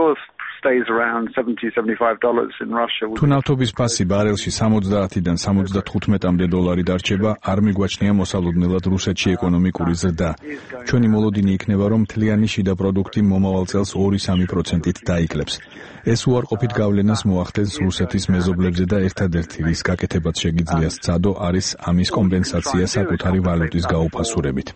თუ ნავთობის ფასი ბარელში 70-დან 75-მდე დოლარი დარჩება, არ მიგვაჩნია მოსალოდნელად რუსეთში ეკონომიკური ზრდა. ჩვენი მოლოდინი იქნება, რომ მთლიანი შიდა პროდუქტი მომავალ წელს 2-3%-ით დაიკლებს. ეს უარყოფით გავლენას მოახდენს რუსეთის მეზობლებზე და ერთადერთი რის გაკეთებაც შეგიძლია სცადო არის ამის კომპენსაცია საკუთარი ვალუტის გაუფასურებით.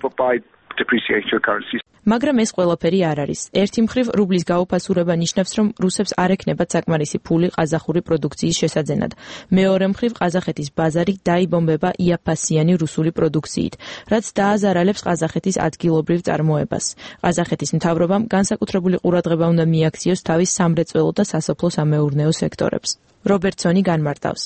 მაგრამ ეს ყველაფერი არ არის. ერთი მხრივ რუბლის გაუფასურება ნიშნავს, რომ რუსებს არ ექნებათ საკმარისი ფული ყაზახური პროდუქციის შესაძენად. მეორე მხრივ ყაზახეთის ბაზარი დაიბომბება იაფასიანი რუსული პროდუქციით, რაც დააზარალებს ყაზახეთის ადგილობრივ წარმოებას. ყაზახეთის მთავრობამ განსაკუთრებული ყურადღება უნდა მიაქციოს თავის სამრეწველო და სასოფლო-სამეურნეო სექტორებს. რობერტსონი განმარტავს.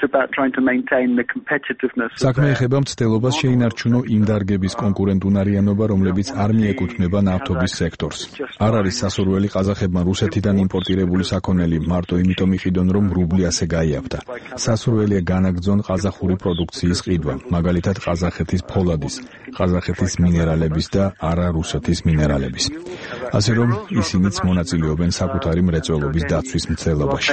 საქმე ეხება მცდელობას შეინარჩუნო იმ დარგების კონკურენტუნარიანობა, რომლებიც არ მიეკუთვნება ნავთობის სექტორს. არ არის სასურველი ყაზახებმა რუსეთიდან იმპორტირებული საქონელი მარტო იმიტომ იყიდონ, რომ რუბლი ასე გაიაფთა. სასურველია განაგრძონ ყაზახური პროდუქციის ყიდვა, მაგალითად ყაზახეთის ფოლადის, ყაზახეთის მინერალების და არა რუსეთის მინერალების. ასე რომ ისინიც მონაწილეობენ საკუთარი მრეწველობის დაცვის მცდელობაში.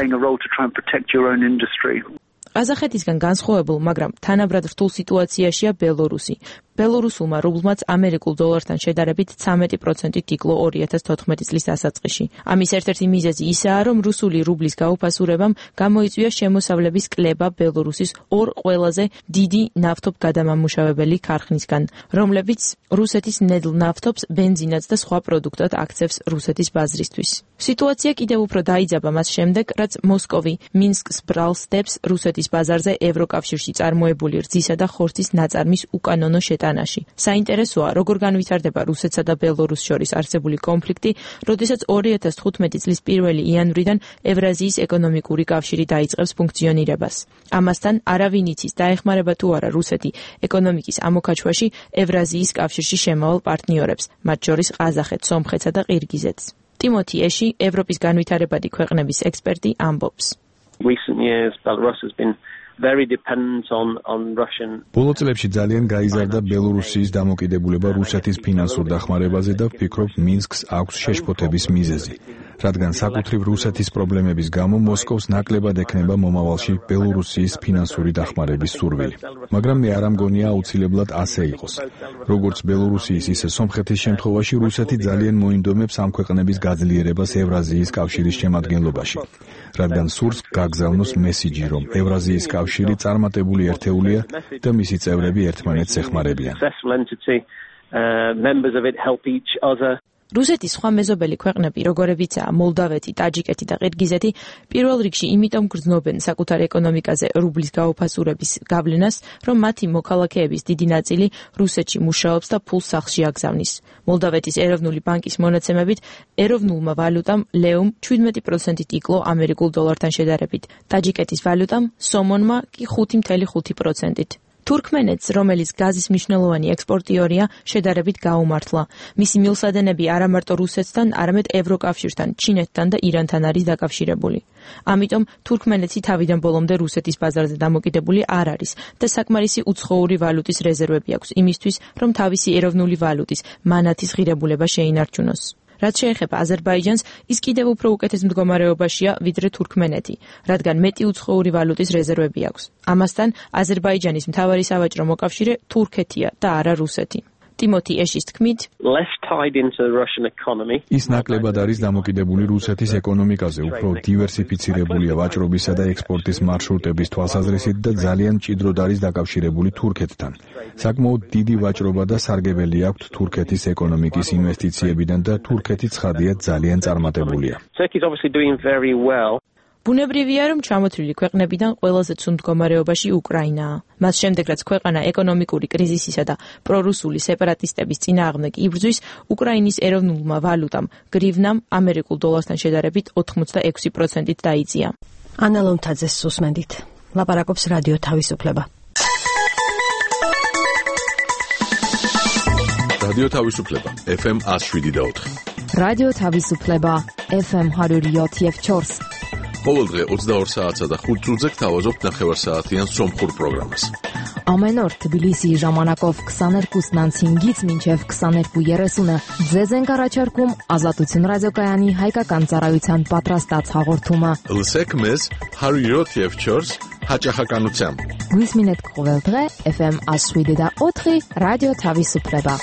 ყაზახეთისგან განსხვავებულ, მაგრამ თანაბრად რთულ სიტუაციაშია ბელორუსი. ბელორუსულმა რუბლმაც ამერიკულ დოლართან შედარებით 13%-ით იკლო 2014 წლის დასაწყისში. ამის ერთ-ერთი მიზეზი ისაა, რომ რუსული რუბლის გაუფასურებამ გამოიწვია შემოსავლების კლება ბელორუსის ორ ყველაზე დიდი ნავთობ გადამამუშავებელი ქარხნისგან, რომლებიც რუსეთის ნედლ ნავთობს, ბენზინად და სხვა პროდუქტად აქცევს რუსეთის ბაზრისთვის. სიტუაცია კიდევ უფრო დაიძაბა მას შემდეგ, რაც მოსკოვი მინსკს ბრალს დებს რუსეთის ბაზარზე ევროკავშირში წარმოებული რძისა და ხორცის ნაწარმის უკანონო შეტანაში. საინტერესოა, როგორ განვითარდება რუსეთსა და ბელორუსს შორის არსებული კონფლიქტი, როდესაც 2015 წლის 1 იანვრიდან ევრაზიის ეკონომიკური კავშირი დაიწყებს ფუნქციონირებას. ამასთან არავინ იცის, დაეხმარება თუ არა რუსეთი ეკონომიკის ამოქაჩვაში ევრაზიის კავშირში შემავალ პარტნიორებს, მათ შორის ყაზახეთს, სომხეთსა და ყირგიზეთს. ტიმოთი ეში, ევროპის განვითარებადი ქვეყნების ექსპერტი, ამბობს. ბოლო წლებში ძალიან გაიზარდა ბელორუსიის დამოკიდებულება რუსეთის ფინანსურ დახმარებაზე და ვფიქრობ, მინსკს აქვს შეშფოთების მიზეზი. რადგან საკუთრივ რუსეთის პრობლემების გამო მოსკოვს ნაკლებად ექნება მომავალში ბელორუსიის ფინანსური დახმარების სურვილი. მაგრამ მე არ ამგონია აუცილებლად ასე იყოს. როგორც ბელორუსიის, ისე სომხეთის შემთხვევაში რუსეთი ძალიან მოინდომებს ამ ქვეყნების გაძლიერებას ევრაზიის კავშირის შემადგენლობაში. რადგან სურს გაგზავნოს მესიჯი, რომ ევრაზიის კავშირი წარმატებული ერთეულია და მისი წევრები ერთმანეთს ეხმარებიან. რუსეთის სხვა მეზობელი ქვეყნები, როგორებიცაა მოლდავეთი, ტაჯიკეთი და ყირგიზეთი, პირველ რიგში იმიტომ გრძნობენ საკუთარ ეკონომიკაზე რუბლის გაუფასურების გავლენას, რომ მათი მოქალაქეების დიდი ნაწილი რუსეთში მუშაობს და ფულს სახლში აგზავნის. მოლდავეთის ეროვნული ბანკის მონაცემებით, ეროვნულმა ვალუტამ ლეუმ 17%-ით იკლო ამერიკულ დოლართან შედარებით, ტაჯიკეთის ვალუტამ სომონმა კი 5.5%-ით. თურქმენეთს, რომელიც გაზის მნიშვნელოვანი ექსპორტიორია, შედარებით გაუმართლა. მისი მილსადენები არა მარტო რუსეთთან, არამედ ევროკავშირთან, ჩინეთთან და ირანთან არის დაკავშირებული. ამიტომ თურქმენეთი თავიდან ბოლომდე რუსეთის ბაზარზე დამოკიდებული არ არის და საკმარისი უცხოური ვალუტის რეზერვები აქვს იმისთვის, რომ თავისი ეროვნული ვალუტის მანათის ღირებულება შეინარჩუნოს. რაც შეეხება აზერბაიჯანს, ის კიდევ უფრო უკეთეს მდგომარეობაშია ვიდრე თურქმენეთი, რადგან მეტი უცხოური ვალუტის რეზერვები აქვს. ამასთან, აზერბაიჯანის მთავარი სავაჭრო მოკავშირე თურქეთია და არა რუსეთი. ტიმოთი ეშის თქმით, ის ნაკლებად არის დამოკიდებული რუსეთის ეკონომიკაზე, უფრო დივერსიფიცირებულია ვაჭრობისა და ექსპორტის მარშრუტების თვალსაზრისით და ძალიან მჭიდროდ არის დაკავშირებული თურქეთთან. საკმაოდ დიდი ვაჭრობა და სარგებელი აქვთ თურქეთის ეკონომიკის ინვესტიციებიდან და თურქეთი ცხადია ძალიან წარმატებულია. ბუნებრივია, რომ ჩამოთვლილი ქვეყნებიდან ყველაზე ცუდ მდგომარეობაში უკრაინაა. მას შემდეგ, რაც ქვეყანა ეკონომიკური კრიზისისა და პრორუსული სეპარატისტების წინააღმდეგ იბრძვის, უკრაინის ეროვნულმა ვალუტამ გრივნამ ამერიკულ დოლართან შედარებით 86%-ით დაიწია. ანა ლომთაძეს უსმენდით. ლაპარაკობს რადიო თავისუფლება. რადიო თავისუფლება FM 107.4. რადიო თავისუფლება FM 107.4. ყოველ დღე 22 საათსა და 5 წუთზე გთავაზობთ ნახევარსაათიან სომხურ პროგრამას. Ամեն օր Թբիլիսի ժամանակով 22-ից 5-ից մինչև 22:30 ձեզ ենք առաջարկում Ազատություն ռադիոկայանի հայկական ծառայության պատրաստած հաղորդումը։ Լսեք մեզ 107.4 հաճախականությամբ։ Գույսմինետ ყოველ დღე FM 107.4 ռադիո Թավիսուփլեբա։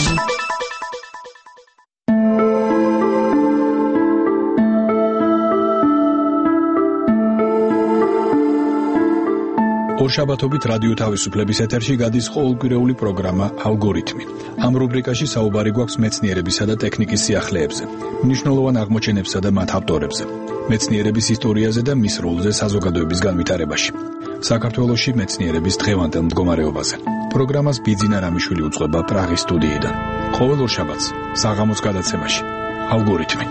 ორშაბათობით რადიო თავისუფლების ეთერში გადის ყოველკვირეული პროგრამა ალგორითმი. ამ რუბრიკაში საუბარი გვაქვს მეცნიერებისა და ტექნიკის სიახლეებზე, მნიშვნელოვან აღმოჩენებსა და მათ ავტორებზე, მეცნიერების ისტორიაზე და მის როლზე საზოგადოების განვითარებაში. საქართველოში მეცნიერების დღევანდელ მდგომარეობაზე. პროგრამას ბიძინა რამიშვილი უძღვება პრაღის სტუდიიდან. ყოველ ორშაბათს საღამოს გადაცემაში ალგორითმი.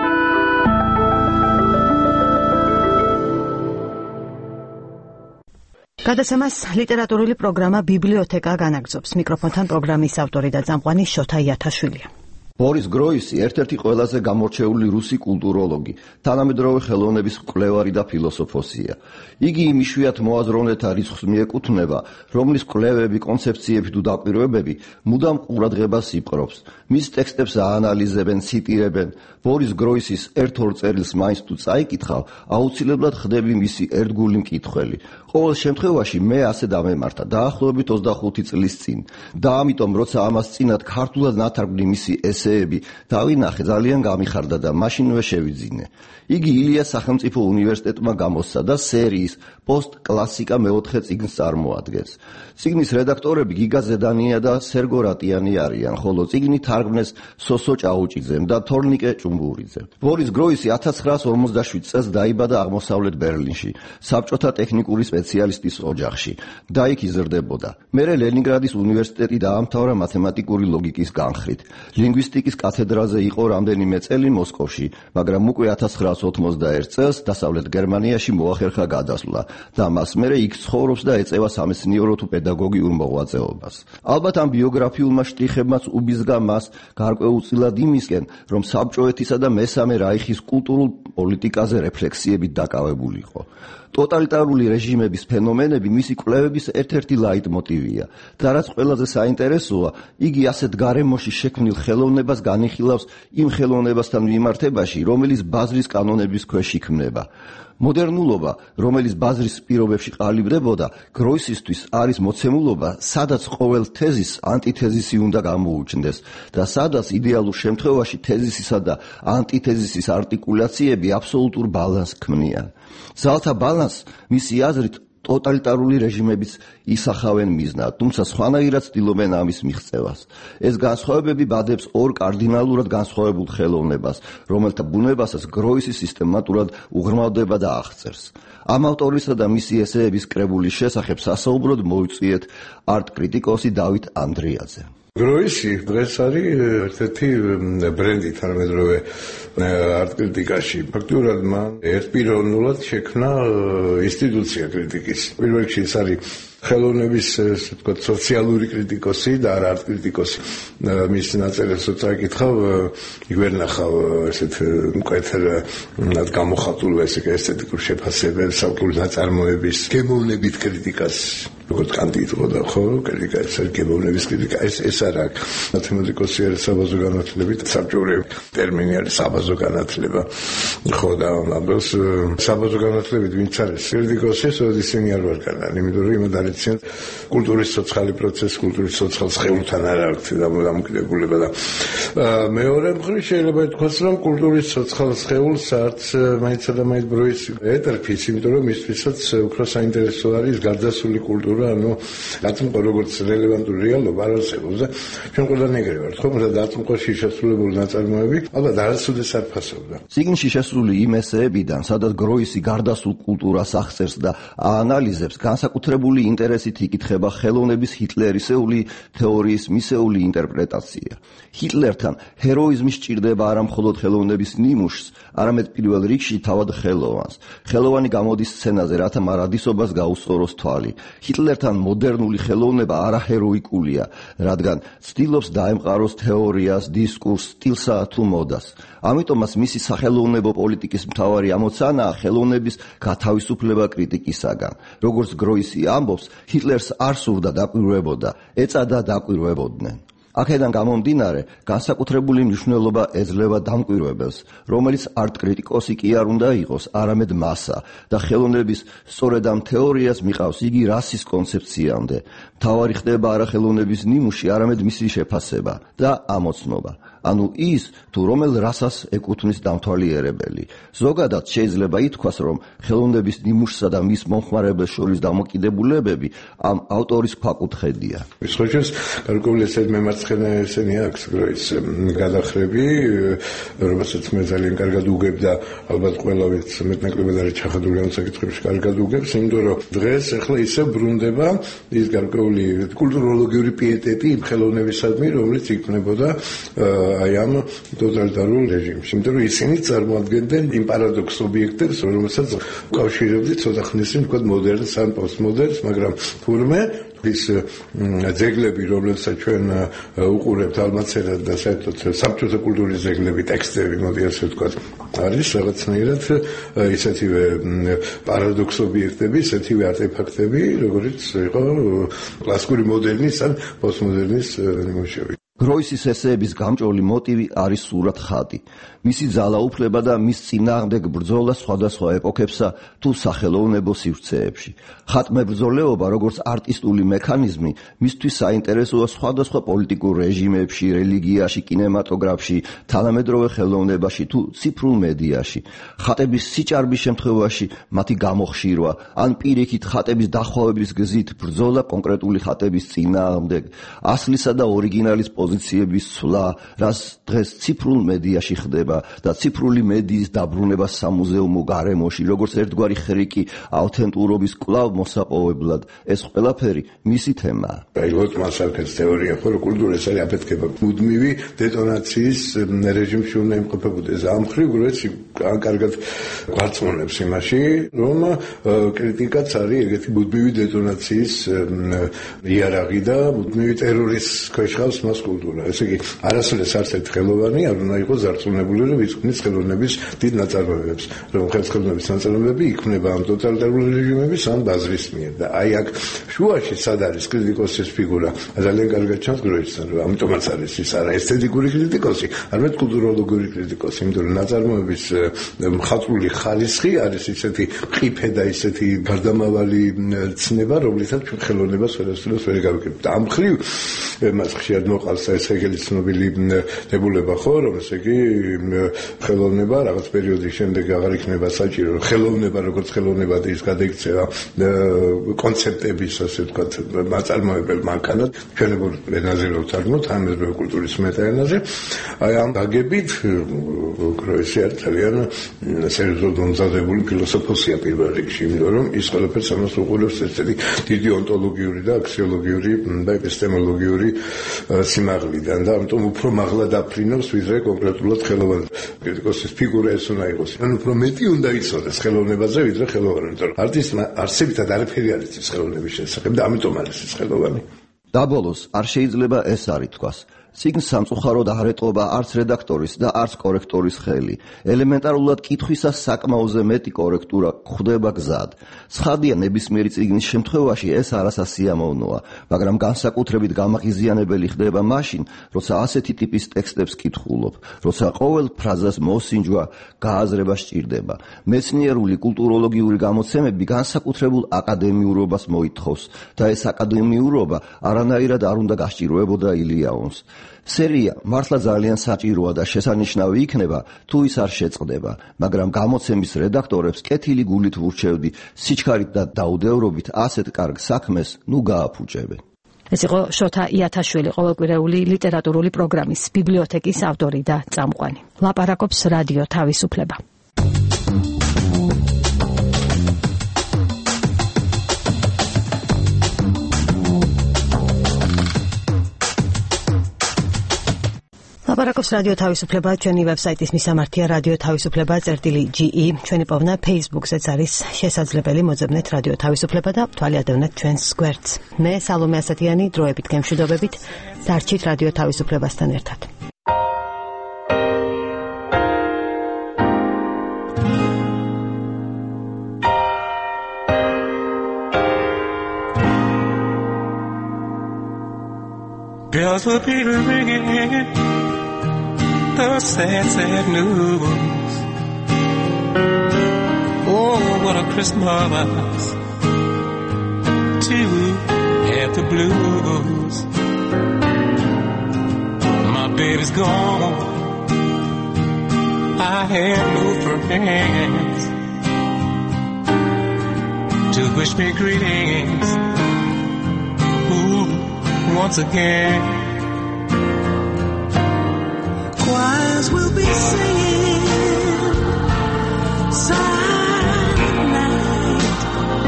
გადაცემას ლიტერატურული პროგრამა ბიბლიოთეკა განაგრძობს. მიკროფონთან პროგრამის ავტორი და წამყვანი შოთა იათაშვილია. ბორის გროისი ერთ-ერთი ყველაზე გამორჩეული რუსი კულტუროლოგი, თანამედროვე ხელოვნების მკვლევარი და ფილოსოფოსია. იგი იმ იშვიათ მოაზროვნეთა რიცხვს მიეკუთვნება, რომლის კვლევები, კონცეფციები თუ დაკვირვებები მუდამ ყურადღებას იპყრობს. მის ტექსტებს აანალიზებენ, ციტირებენ. ბორის გროისის ერთ-ორ წერილს მაინც თუ წაიკითხავ, აუცილებლად ხდები მისი ერთგული მკითხველი. ყოველ შემთხვევაში მე ასე დამემართა დაახლოებით 25 წლის წინ და ამიტომ როცა ამას წინათ ქართულად ნათარგმნი მისი ესეები დავინახე, ძალიან გამიხარდა და მაშინვე შევიძინე. იგი ილიას სახელმწიფო უნივერსიტეტმა გამოსცა და სერიის პოსტ-კლასიკა მეოთხე წიგნს წარმოადგენს. წიგნის რედაქტორები გიგა ზედანია და სერგო რატიანი არიან, ხოლო წიგნი თარგმნეს სოსო ჭაუჭიძემ და თორნიკე ჭუმბურიძემ. ბორის გროისი 1947 წელს დაიბადა აღმოსავლეთ ბერლინში, საბჭოთა ტექნიკური სპეციალისტის ოჯახში და იქ იზრდებოდა. მერე ლენინგრადის უნივერსიტეტი დაამთავრა მათემატიკური ლოგიკის განხრით. ლინგვისტიკის კათედრაზე იყო რამდენიმე წელი მოსკოვში, მაგრამ უკვე 1991 წელს დასავლეთ გერმანიაში მოახერხა გადასვლა და მას მერე იქ ცხოვრობს და ეწევა სამეცნიერო თუ პედაგოგიურ მოღვაწეობას. ალბათ ამ ბიოგრაფიულმა შტრიხებმაც უბიზგა მას გარკვეულწილად იმისკენ, რომ საბჭოეთისა და მესამე რაიხის კულტურულ პოლიტიკაზე რეფლექსიებით დაკავებულიყო. ტოტალიტარული რეჟიმების ფენომენები მისი კვლევების ერთ-ერთი ლაიტმოტივია და რაც ყველაზე საინტერესოა, იგი ასეთ გარემოში შექმნილ ხელოვნებას განიხილავს იმ ხელოვნებასთან მიმართებაში, რომელიც ბაზრის კანონების ქვეშ იქმნება. მოდერნულობა, რომელიც ბაზრის პირობებში ყალიბდებოდა, გროისისთვის არის მოცემულობა, სადაც ყოველ თეზისს ანტითეზისი უნდა გამოუჩნდეს და სადაც იდეალურ შემთხვევაში თეზისისა და ანტითეზისის არტიკულაციები აბსოლუტურ ბალანსს ქმნიან. ძალთა ბალანსს მისი აზრით ტოტალიტარული რეჟიმებიც ისახავენ მიზნად, თუმცა სხვანაირად ცდილობენ ამის მიღწევას. ეს განსხვავებები ბადებს ორ კარდინალურად განსხვავებულ ხელოვნებას, რომელთა ბუნებასაც გროისი სისტემატურად უღრმავდება და აღწერს. ამ ავტორისა და მისი ესეების კრებულის შესახებ სასაუბროდ მოიწვიეთ არტ-კრიტიკოსი დავით ანდრიაძე. გროისი დღეს არის ერთ-ერთი ბრენდი თანამედროვე არტ-კრიტიკაში. ფაქტურად მან ერთპიროვნულად შექმნა ინსტიტუცია კრიტიკის. პირველ რიგში ეს არის ხელოვნების, ასე ვთქვათ, სოციალური კრიტიკოსი და არა არტ-კრიტიკოსი. მის ნაწერებს წაიკითხავ, იქ ვერ ნახავ ესეთ მკვეთრ გამოხატულ ესთეტიკურ შეფასებებს, საუკეთესო ნაწარმოების გემოვნებით კრიტიკას. როგორც კანტი იტყოდა, ხო, კრიტიკა ეს არის გემოვნების კრიტიკა, ეს არა აქვს. მათემატიკოსი არის საბაზო განათლებით, საბჭოური ტერმინი არის საბაზო განათლება. ხო და ამბობს საბაზო განათლებით ვინც არის კრიტიკოსი, ისინი არ ვარ განან, იმიტომ რომ იმად არიციან კულტურის ცოცხალი პროცესი, კულტურის ცოცხალ სხეულთან არ აქვს დამოკიდებულება და მეორე მხრივ შეიძლება ითქვას, რომ კულტურის ცოცხალ სხეულს არც მაინცსა და მაინც ბროის ეტერფის, იმიტომ რომ მისთვისაც უფრო საინტერესო არის გარდასული კულტურა, ანუ დაწმყო როგორც რელევანტური რეალობა არ არსებობს და ჩვენ ყველანი ეგრე ვართ, ხო? და დაწმყოში შესრულებული ნაწარმოები ალბათ არასოდეს არ ფასობდა. წიგნში შესული იმ ესეებიდან, სადაც გროისი გარდასულ კულტურას აღწერს და აანალიზებს, განსაკუთრებული ინტერესით იკითხება ხელოვნების ჰიტლერისეული თეორიის მისეული ინტერპრეტაცია. ჰიტლერთან ჰეროიზმი სჭირდება არა მხოლოდ ხელოვნების ნიმუშს, არამედ პირველ რიგში თავად ხელოვანს. ხელოვანი გამოდის სცენაზე, რათა მარადისობას გაუსწოროს თვალი. ჰიტლერთან მოდერნული ხელოვნება არა ჰეროიკულია, რადგან ცდილობს დაემყაროს თეორიას, დისკურსს, სტილსა თუ მოდას. ამიტომაც მისი სახელოვნებო პოლიტიკის მთავარი ამოცანაა ხელოვნების გათავისუფლება კრიტიკისაგან. როგორც გროისი ამბობს, ჰიტლერს არ სურდა დაკვირვებოდა, ეწადა დაკვირვებოდნენ. აქედან გამომდინარე, განსაკუთრებული მნიშვნელობა ეძლევა დამკვირვებელს, რომელიც არტ-კრიტიკოსი კი არ უნდა იყოს, არამედ მასა და ხელოვნების სწორედ ამ თეორიას მიყავს იგი რასის კონცეფციამდე. მთავარი ხდება არა ხელოვნების ნიმუში, არამედ მისი შეფასება და ამოცნობა. ანუ ის, თუ რომელ რასას ეკუთვნის დამთვალიერებელი. ზოგადად შეიძლება ითქვას, რომ ხელოვნების ნიმუშსა და მის მომხმარებელს შორის დამოკიდებულებები ამ ავტორის ქვაკუთხედია. ის ხოჭეს გარკვეული ესეთ მემარცხენე ესენი აქვს გროის გადახრები, რომელსაც მე ძალიან კარგად უგებ და ალბათ ყველა ვინც მეტნაკლებად არის ჩახადული ამ საკითხებში კარგად უგებს, იმიტომ რომ დღეს ახლა ისე ბრუნდება ის გარკვეული კულტუროლოგიური პიეტეტი იმ ხელოვნებისადმი, რომელიც იქმნებოდა აი ამ ტოტალიტარულ რეჟიმში. იმიტომ რომ ისინი წარმოადგენდნენ იმ პარადოქს ობიექტებს, რომელსაც უკავშირებდით ცოტა ხნის წინ თქვა მოდერნს ან პოსტმოდერნს, მაგრამ თურმე ის ძეგლები, რომლებსაც ჩვენ უყურებთ ალმაცერად და საერთოდ საბჭოთა კულტურის ძეგლები, ტექსტები, მოდი ასე ვთქვათ, არის რაღაცნაირად ისეთივე პარადოქს ობიექტები, ისეთივე არტეფაქტები, როგორც იყო კლასიკური მოდერნის ან პოსტმოდერნის ნიმუშები. გროისის ესეების გამჭოლი მოტივი არის სურათ ხატი. მისი ძალაუფლება და მის წინააღმდეგ ბრძოლა სხვადასხვა ეპოქებსა თუ სახელოვნებო სივრცეებში. ხატმებრძოლეობა, როგორც არტისტული მექანიზმი, მისთვის საინტერესოა სხვადასხვა პოლიტიკურ რეჟიმებში, რელიგიაში, კინემატოგრაფში, თანამედროვე ხელოვნებაში თუ ციფრულ მედიაში. ხატების სიჭარბის შემთხვევაში მათი გამოხშირვა, ან პირიქით ხატების დახვავების გზით ბრძოლა კონკრეტული ხატების წინააღმდეგ, ასლისა და ორიგინალის პოზიციების ცვლა, რაც დღეს ციფრულ მედიაში ხდება და ციფრული მედიის დაბრუნება სამუზეუმო გარემოში, როგორც ერთგვარი ხრიკი ავთენტურობის კვლავ მოსაპოვებლად, ეს ყველაფერი მისი თემაა. აი ლოტმანს აქვს თეორია, ხო, რომ კულტურა ეს არის აფეთქება მუდმივი დეტონაციის რეჟიმში უნდა იმყოფებოდეს. ამ მხრივ გროისი კარგად გვარწმუნებს იმაში, რომ კრიტიკაც არის ეგეთი მუდმივი დეტონაციის იარაღი და მუდმივი ტერორის ქვეშ ხავს მას კულტურა. ესე იგი, არასოდეს არც ერთ ხელოვანი არ უნდა იყოს ზარწმუნებული, რომ იცქმის ხელოვნების დიდ ნაწარმოებებს, რომ ხელოვნების ნაწარმოებები იქმნება ამ ტოტალიტარული რეჟიმების ან ბაზრის მიერ. და აი აქ შუაში სად არის კრიტიკოსის ფიგურა? ძალიან კარგად ჩანს გროისთან, რომ ამიტომაც არის ის არა ესთეტიკური კრიტიკოსი, არამედ კულტუროლოგიური კრიტიკოსი, იმიტომ რომ ნაწარმოების მხატვრული ხარისხი არის ისეთი მყიფე და ისეთი გარდამავალი ცნება, რომლითაც ჩვენ ხელოვნებას ვერასდროს ვერ გავიგებთ. ამ მხრივ მას ხშირად მოყავს ეს ეგეთი ცნობილი დებულება ხო, რომ ესე იგი ხელოვნება რაღაც პერიოდის შემდეგ აღარ იქნება საჭირო. ხელოვნება როგორც ხელოვნება ის გადაიქცევა კონცეპტების, ასე ვთქვათ, მაწარმოებელ მანქანად, ჩვენებურ ენაზე რო ვთარგმნოთ, თანამედროვე კულტურის მეტაენაზე. აი ამ გაგებით კროისი არის ძალიან სერიოზულად მომზადებული ფილოსოფოსია პირველ რიგში, იმიტომ რომ ის ყველაფერს ამას უყურებს ესეთი დიდი ონტოლოგიური და აქსიოლოგიური და ეპისტემოლოგიური სიმაღლიდან და ამიტომ უფრო მაღლა დაფრინავს ვიდრე კონკრეტულად ხელოვანს. კრიტიკოსის ფიგურა ეს უნდა იყოს. ანუ უფრო მეტი უნდა იცოდეს ხელოვნებაზე ვიდრე ხელოვანი, იმიტომ რომ არტისტმა არსებითად არაფერი არ იცის ხელოვნების შესახებ და ამიტომ არის ეს ხელოვანი. და ბოლოს არ შეიძლება ეს არ ითქვას. ციგნს სამწუხაროდ არ ეტყობა არც რედაქტორის და არც კორექტორის ხელი. ელემენტარულად კითხვისას საკმაოზე მეტი კორექტურა გვხვდება გზად. ცხადია, ნებისმიერი წიგნის შემთხვევაში ეს არასასიამოვნოა, მაგრამ განსაკუთრებით გამაღიზიანებელი ხდება მაშინ, როცა ასეთი ტიპის ტექსტებს კითხულობ, როცა ყოველ ფრაზას მოსინჯვა, გააზრება სჭირდება. მეცნიერული კულტუროლოგიური გამოცემები განსაკუთრებულ აკადემიურობას მოითხოვს და ეს აკადემიურობა არანაირად არ უნდა გასჭიროებოდა ილიაონს. სერია მართლა ძალიან საჭიროა და შესანიშნავი იქნება, თუ ის არ შეწყდება, მაგრამ გამოცემის რედაქტორებს კეთილი გულით ვურჩევდი, სიჩქარით და დაუდევრობით ასეთ კარგ საქმეს ნუ გააფუჭებენ. ეს იყო შოთა იათაშვილი, ყოველკვირეული ლიტერატურული პროგრამის ბიბლიოთეკის ავტორი და წამყვანი. ლაპარაკობს რადიო თავისუფლება. ლაპარაკობს რადიო თავისუფლება, ჩვენი ვებსაიტის მისამართია რადიო თავისუფლება.ge, ჩვენი პოვნა Facebook-ზეც არის შესაძლებელი, მოძებნეთ რადიო თავისუფლება და თვალიადევნეთ ჩვენს გვერდს. მე სალომე ასათიანი, დროებით გემშვიდობებით, დარჩით რადიო თავისუფლებასთან ერთად. Bells will be ringing the sad, sad news. Oh, what a Christmas to have the blues. My baby's gone, I have no friends to wish me greetings. Ooh, once again. Choirs will be singing silent night,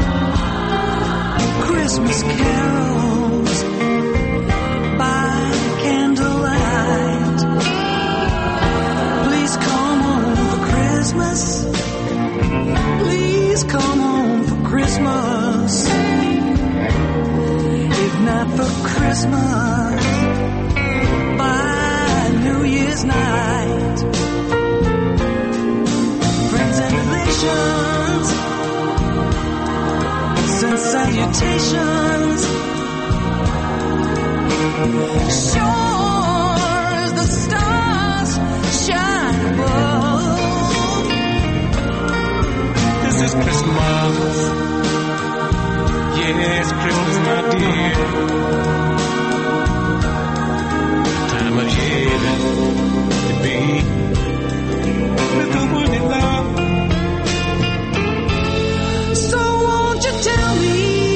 Christmas carols by candlelight. Please come home for Christmas. Please come home for Christmas. If not for Christmas, New Year's night. Friends and relations send salutations. Sure as the stars shine above, this is Christmas. Yes, Christmas, my dear. Time of year to be with the one you love. So won't you tell me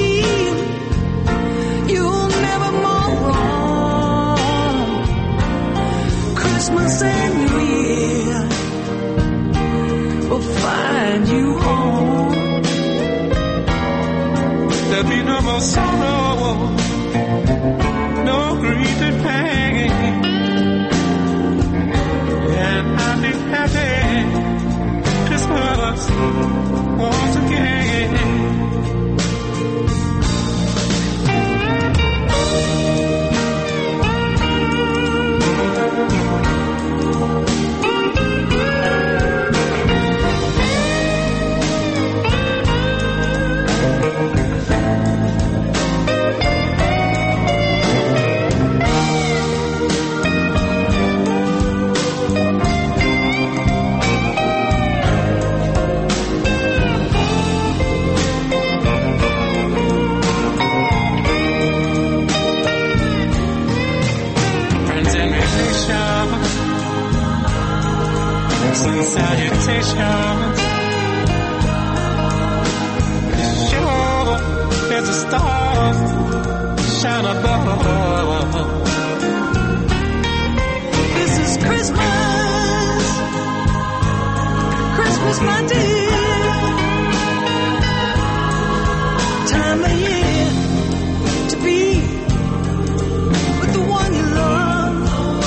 you'll never more wrong? Christmas and New Year will find you home. There'll be no more sorrow, no grief and pain. And I'll be happy Christmas once again. temptations. Sure, there's a stars shine above. This is Christmas, Christmas, my dear. Time of year to be with the one you love.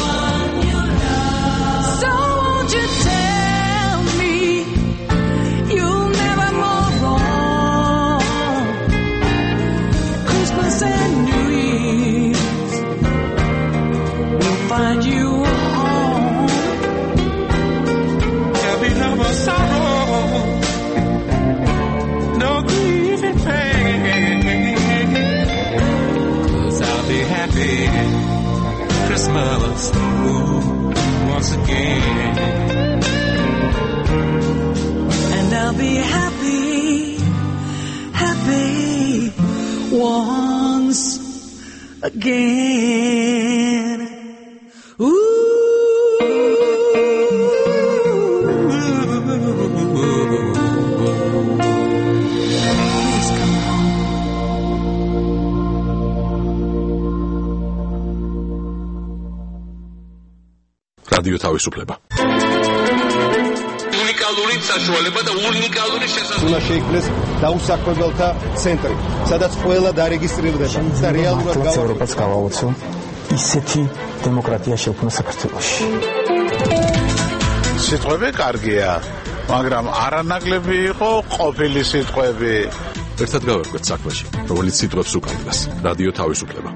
So won't you tell me you'll never go wrong? Christmas and New Year's will find you home. There'll be no more sorrow, no grief and pain. 'Cause I'll be happy Christmas once again. And I'll be happy, happy once again. Please come home. რადიო თავისუფლება. უნიკალური საშუალება და უნიკალური შესაძლებლობა. უნდა შეიქმნეს დაუსაქმებელთა ცენტრი, სადაც ყველა დარეგისტრირდება და რეალურად ევროპას გავაოცო ისეთი დემოკრატია შექმნა საქართველოში. სიტყვები კარგია, მაგრამ არანაკლები იყო ყოფილი სიტყვები. ერთად გავერკვეთ საქმეში, რომელიც სიტყვებს უკავშირდება. რადიო თავისუფლება.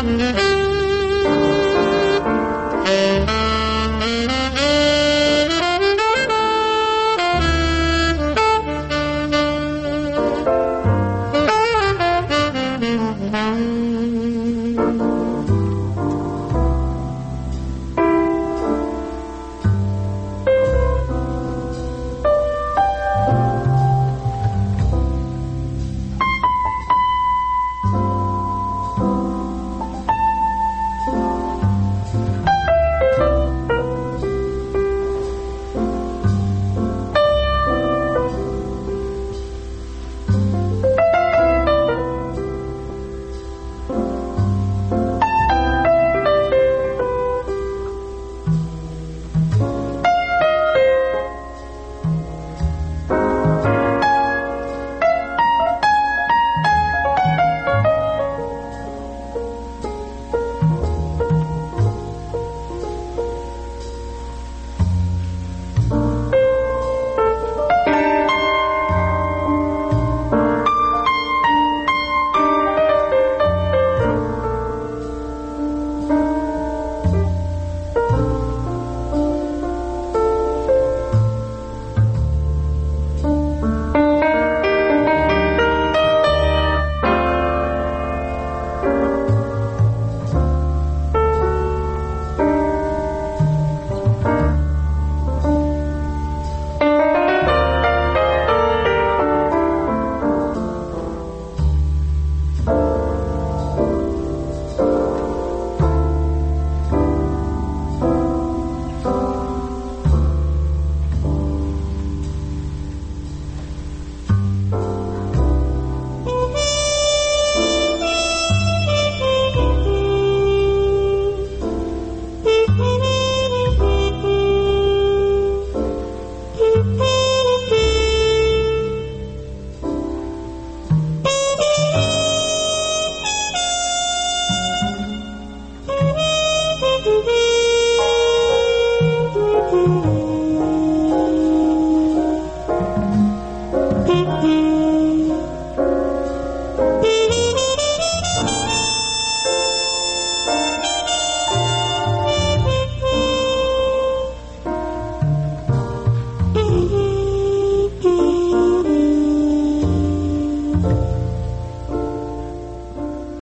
Thank you.